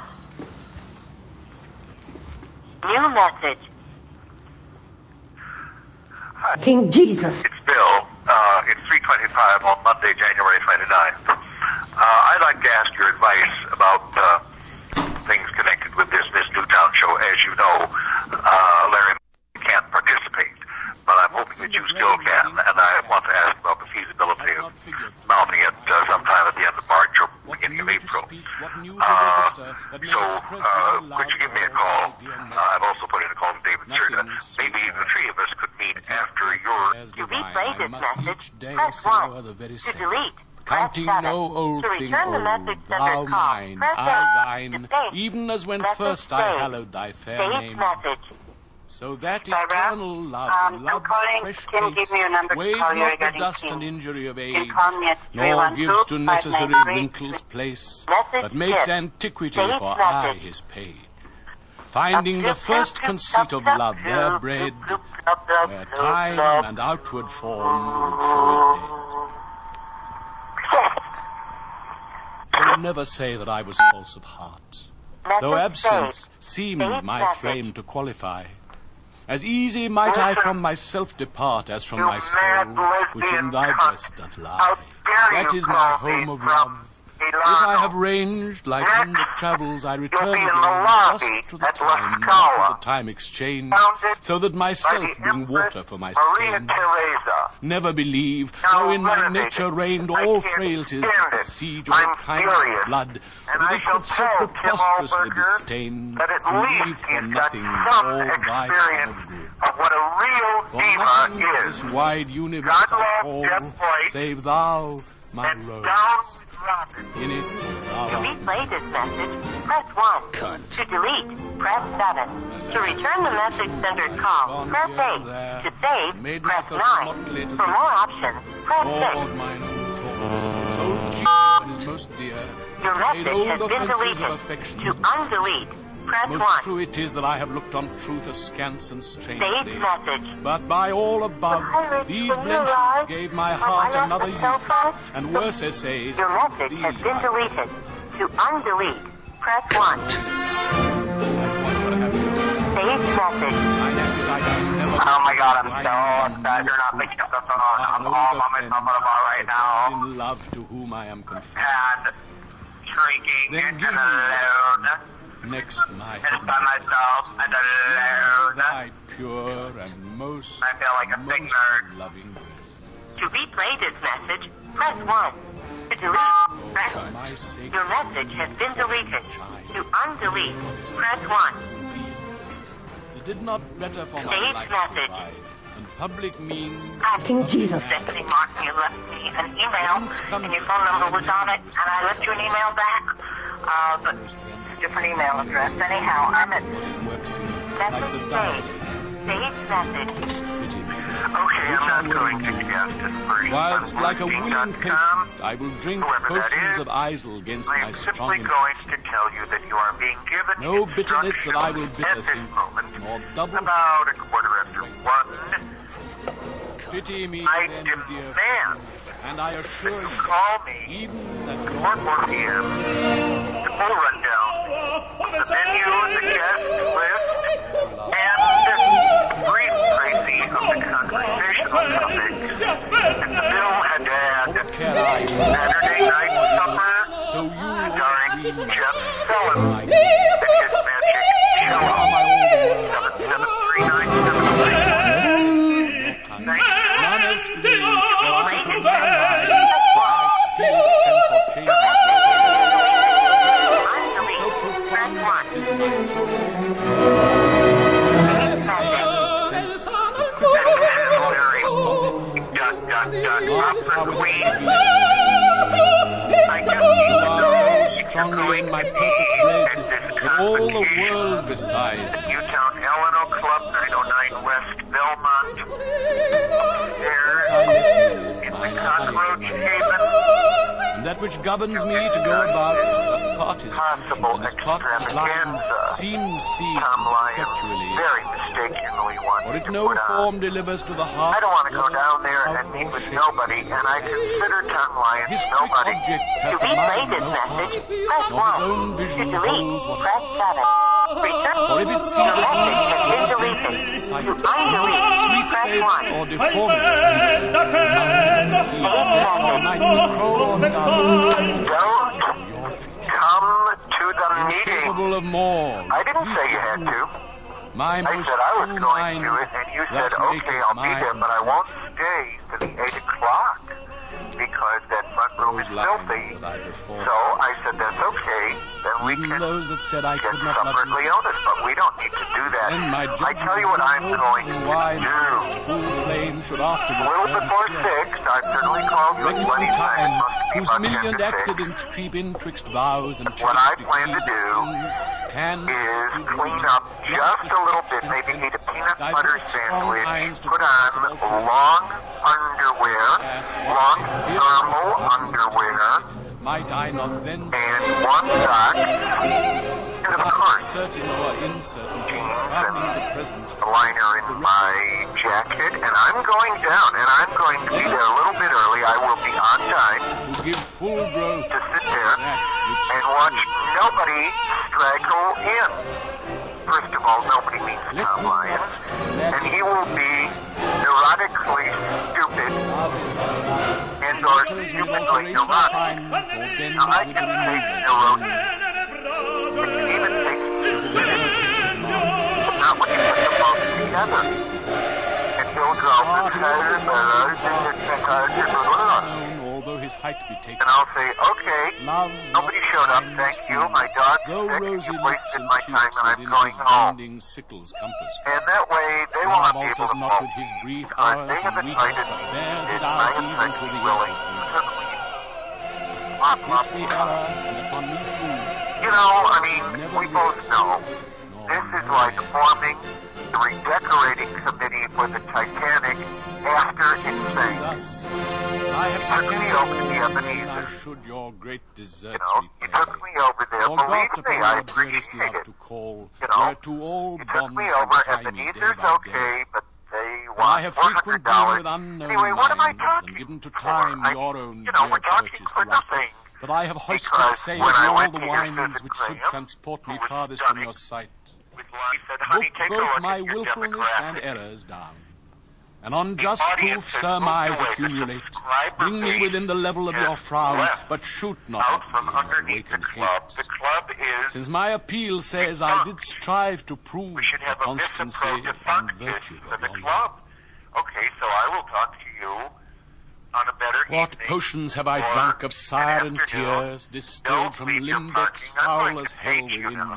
New message. King Jesus. It's Bill. It's 3:25 on Monday, January 29th. I'd like to ask your advice about things connected with this Newtown show. As you know, Larry can't participate, but I'm hoping that you still can, and I want to ask about the feasibility of mounting it sometime at the end of March or beginning of April. Could you give me a call? I've also put in a call to David Serta. Maybe the three of us could meet after your... To replay this message, press 1. To delete, press Counting 7. no old To thing return the old, message thou sender's call, mine, press I 8. thine, To save, even as when message first I saved. hallowed thy fair Save name. message. So that Sarah, eternal love, I'm love calling. fresh Tim gave me your number to waves call you not the regarding dust Tim. and injury of You age, can call me at nor gives to 312-593. necessary wrinkles place, but makes antiquity Save for message. aye his page. Finding the first conceit of love there bred, where time and outward form would show it dead. I will never say that I was false of heart, though absence seemed my frame to qualify. As easy might I from myself depart as from my soul, which in thy breast doth lie. That is my home of love. If I have ranged like him that travels, I return again just to the time, not to the time exchange, so that myself bring water for my stain. Never believe, though in my nature reigned all frailties, the siege or kind of blood, that it could so preposterously disdain, to leave for nothing all thy son of good. For nothing this wide universe I call, save thou, my rose. In it, To replay this message, press 1. To delete, press 7. To return the message sender's call, press 8. To save, press 9. For more options, press 6. mine own thoughts, so cheap and is most dear, Your made message old has been offences of deleted. affection. To undelete, press Most 1. true it is that I have looked on truth askance and strangely. Save message. But by all above, these blenchings gave my heart another youth, and worse essays. Your message has been deleted. To undelete, press 1. Save message. Oh my God, I'm so upset you're not picking up the phone. I'm all by myself at a bar right now. In love to whom I am confined. And drinking and alone. Next my And by myself and alone. thy pure and most, I feel like a big nerd. loving bliss. To replay this message, press 1. To delete, press 2. Your message has been deleted. To undelete, press 1. It did not better for my Save life message. provide than public means... King Jesus. Stephanie Martin, you left me an email, and your phone number was on it, and I left you an email back. But it's a different email address. Anyhow, I'm at... Dave's message. Okay, I'm not going to cast aspersions. Whilst like a willing patient, I will drink potions of Isel against my strong I'm simply going to tell you that you are being given no bitterness that I will bitter thee, nor double about 1:15. Pity me, I then, demand and I assure you, call me even at 1 p.m. The full rundown, the venue, the guest list, and brief précis of the conversational topics. And the bill had to add Saturday night supper starring Jeff Sullen and his magic cello. 7739733. Thank you. None else to me, to my still sense of change is so profound is my sense to so strongly in my purpose bred that all the world besides Newtown Eleno Club 909 West Belmont upstairs in the Cockroach Haven. and that which governs me to go about doth parties and this plot blind seems seen effectually. Very mistakenly wanted For it to no put on. form delivers to the heart. I don't want to go down there and meet with nobody, and I consider Tom Lyons His quick nobody. objects have To the replay mind this no message, heart, press nor his 1. own To vision delete, holds what press 7. Return For if it see your that message moves has to been a deleted. faithless sight, To most undelete, sweet press fate 1. or deformist creature, mountain sea, or night crow or dove, Don't come to the meeting. capable of more. I didn't say you had to. My I most said I was true going mind to it, and you said, thus okay, maketh I'll be mine. there, but I won't stay to the 8 o'clock because that front room is filthy. So I said, that's okay, then we Even can those that said I get could not love supper at you. Leonis, but we don't need to do that. Then my I judgment tell you what I'm knows going and to why do. the full flame should A afterward little burn before clear. 6, I've certainly called you Reckoning 20 times. time, Must be whose about 10 millioned to 6. accidents creep in twixt vows and What I chaste plan to decrees do of kings, can is clean up just a little bit, maybe eat a peanut butter sandwich, put on long underwear, long thermal underwear, might I not then and one sock, and of course, certain or uncertain crowning the present a liner in my jacket, and I'm going down, and I'm going to be there a little bit early. I will be on time to give full growth to sit there and watch nobody straggle in. First of all, nobody meets Tom Lyons, and he will be neurotically stupid and or stupidly neurotic. Now, I can say neurotic. Even think not when you put them both together. And he'll go, although his height be taken. and I'll say, okay, nobody showed up, thank you, my dog's Though sick, rosy you lips wasted and my cheeks time, and I'm within going his home. bending sickle's compass. And that way, they will not be able alters to not vote with his brief because hours they have and weeks, invited me, bears and it I out am even to certainly the willing, end. certainly. This be error, and upon me fool. You know, I mean, we both know this is like forming the redecorating committee for the Titanic after it sank. I have took me over to the Ebenezer. Should your great deserts You took me over there. Forgot Believe me, upon I our dearest appreciate love it. to call, You know, where to all you took bonds me and over. tie me day Ebenezer's by okay, day. but they I have want frequent dealings with $400. unknown Anyway, what am I minds, talking and given to for? time your own You know, we're dear talking churches for to write, nothing. that I have hoisted Because sail when I all went the to hear winds Susan which should Graham, transport me who was farthest from stunning, your sight. He said, honey, take a Book look both my at your willfulness and demographic. errors down. And on just audience proof has surmise moved away. accumulate. The subscriber Bring me base within the level of is your frown, left but shoot not out at from me underneath the awakened club. hate. The club is Since my appeal says I did strive to prove we should the have a constancy Mr. Pro and defunct virtue for of the your club. Okay, so I will talk to you on a better What evening. potions have I or drunk of an siren afternoon. tears, distilled Don't from leave your Limbeck's parking. I'm foul going as to hell page you within, now so that you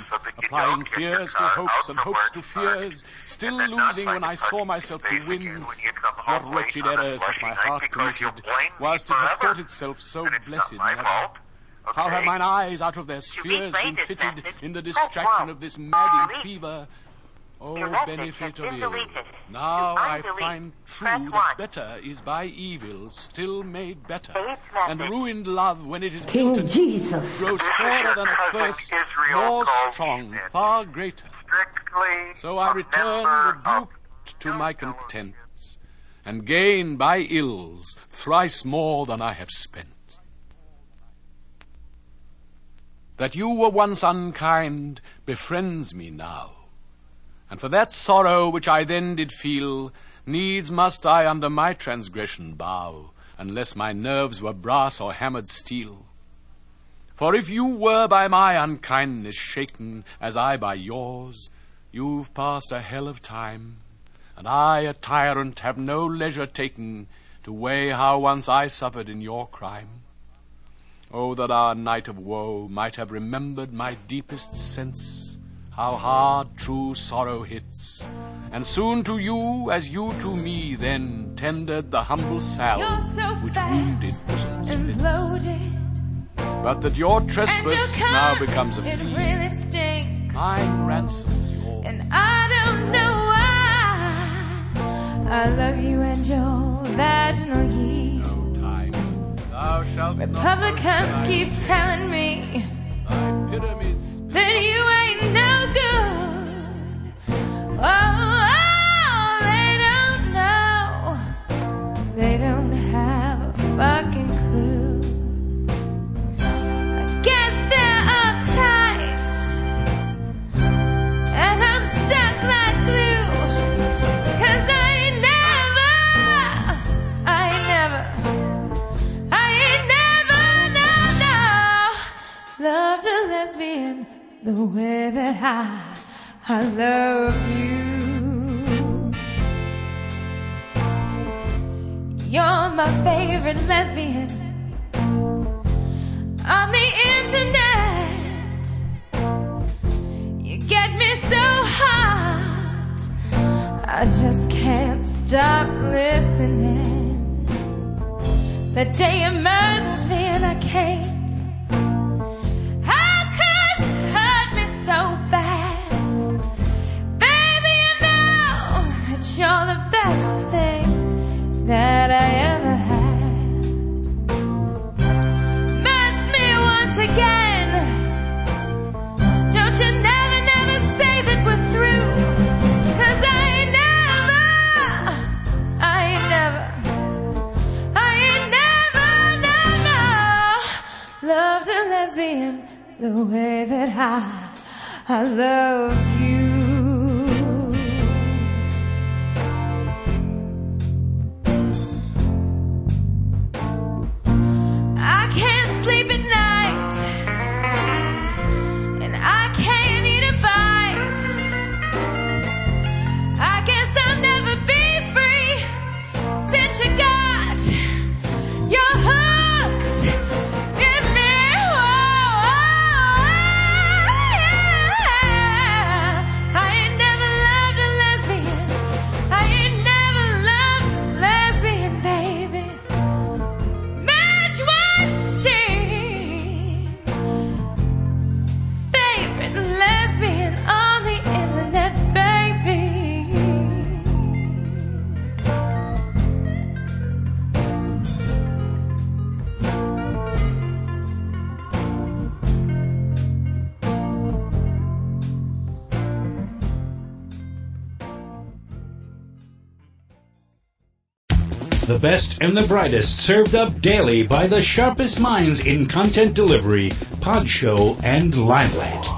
applying fears to hopes and hopes to fears, still losing when I saw myself to win. What wretched errors hath my heart committed, whilst it hath thought itself so blessed never? How have mine eyes out of their spheres been fitted in the distraction of this madding fever? O benefit of ill, now I find true that better is by evil still made better, and ruined love when it is King built Jesus grows fairer than at first, more strong, far greater. So I return rebuked to my content, and gain by ills thrice more than I have spent. That you were once unkind befriends me now, and for that sorrow which I then did feel, needs must I under my transgression bow, unless my nerves were brass or hammered steel. For if you were by my unkindness shaken, as I by yours, you've passed a hell of time, and I, a tyrant, have no leisure taken to weigh how once I suffered in your crime. Oh, that our night of woe might have remembered my deepest sense, how hard true sorrow hits, and soon to you, as you to me then, tendered the humble salve which wounded bosoms fits. But that your trespass now becomes a fee, really stinks. mine ransoms yours. And I don't know why I love you and your vaginal yeast. Thou shalt Republicans keep telling me thy pyramids that you ain't no good. Oh, they don't know. They don't have a fucking clue. I guess they're uptight, and I'm stuck like glue. 'Cause I ain't never loved a lesbian the way that I love you. You're my favorite lesbian on the internet. You get me so hot, I just can't stop listening. The day you merged me and I can't. How could you hurt me so bad? Baby, you know that you're the best thing that I ever had. Merge me once again. Don't you never, never say that we're through. 'Cause I ain't never loved a lesbian the way that I love you. I can't sleep at night, and I can't eat a bite. I guess I'll never be free since you got your hooks in me. I ain't never loved a lesbian. I ain't never loved a lesbian, baby. Madge Weinstein, favorite lesbian on the internet, baby. The best and the brightest served up daily by the sharpest minds in content delivery, Pod Show, and Limelight.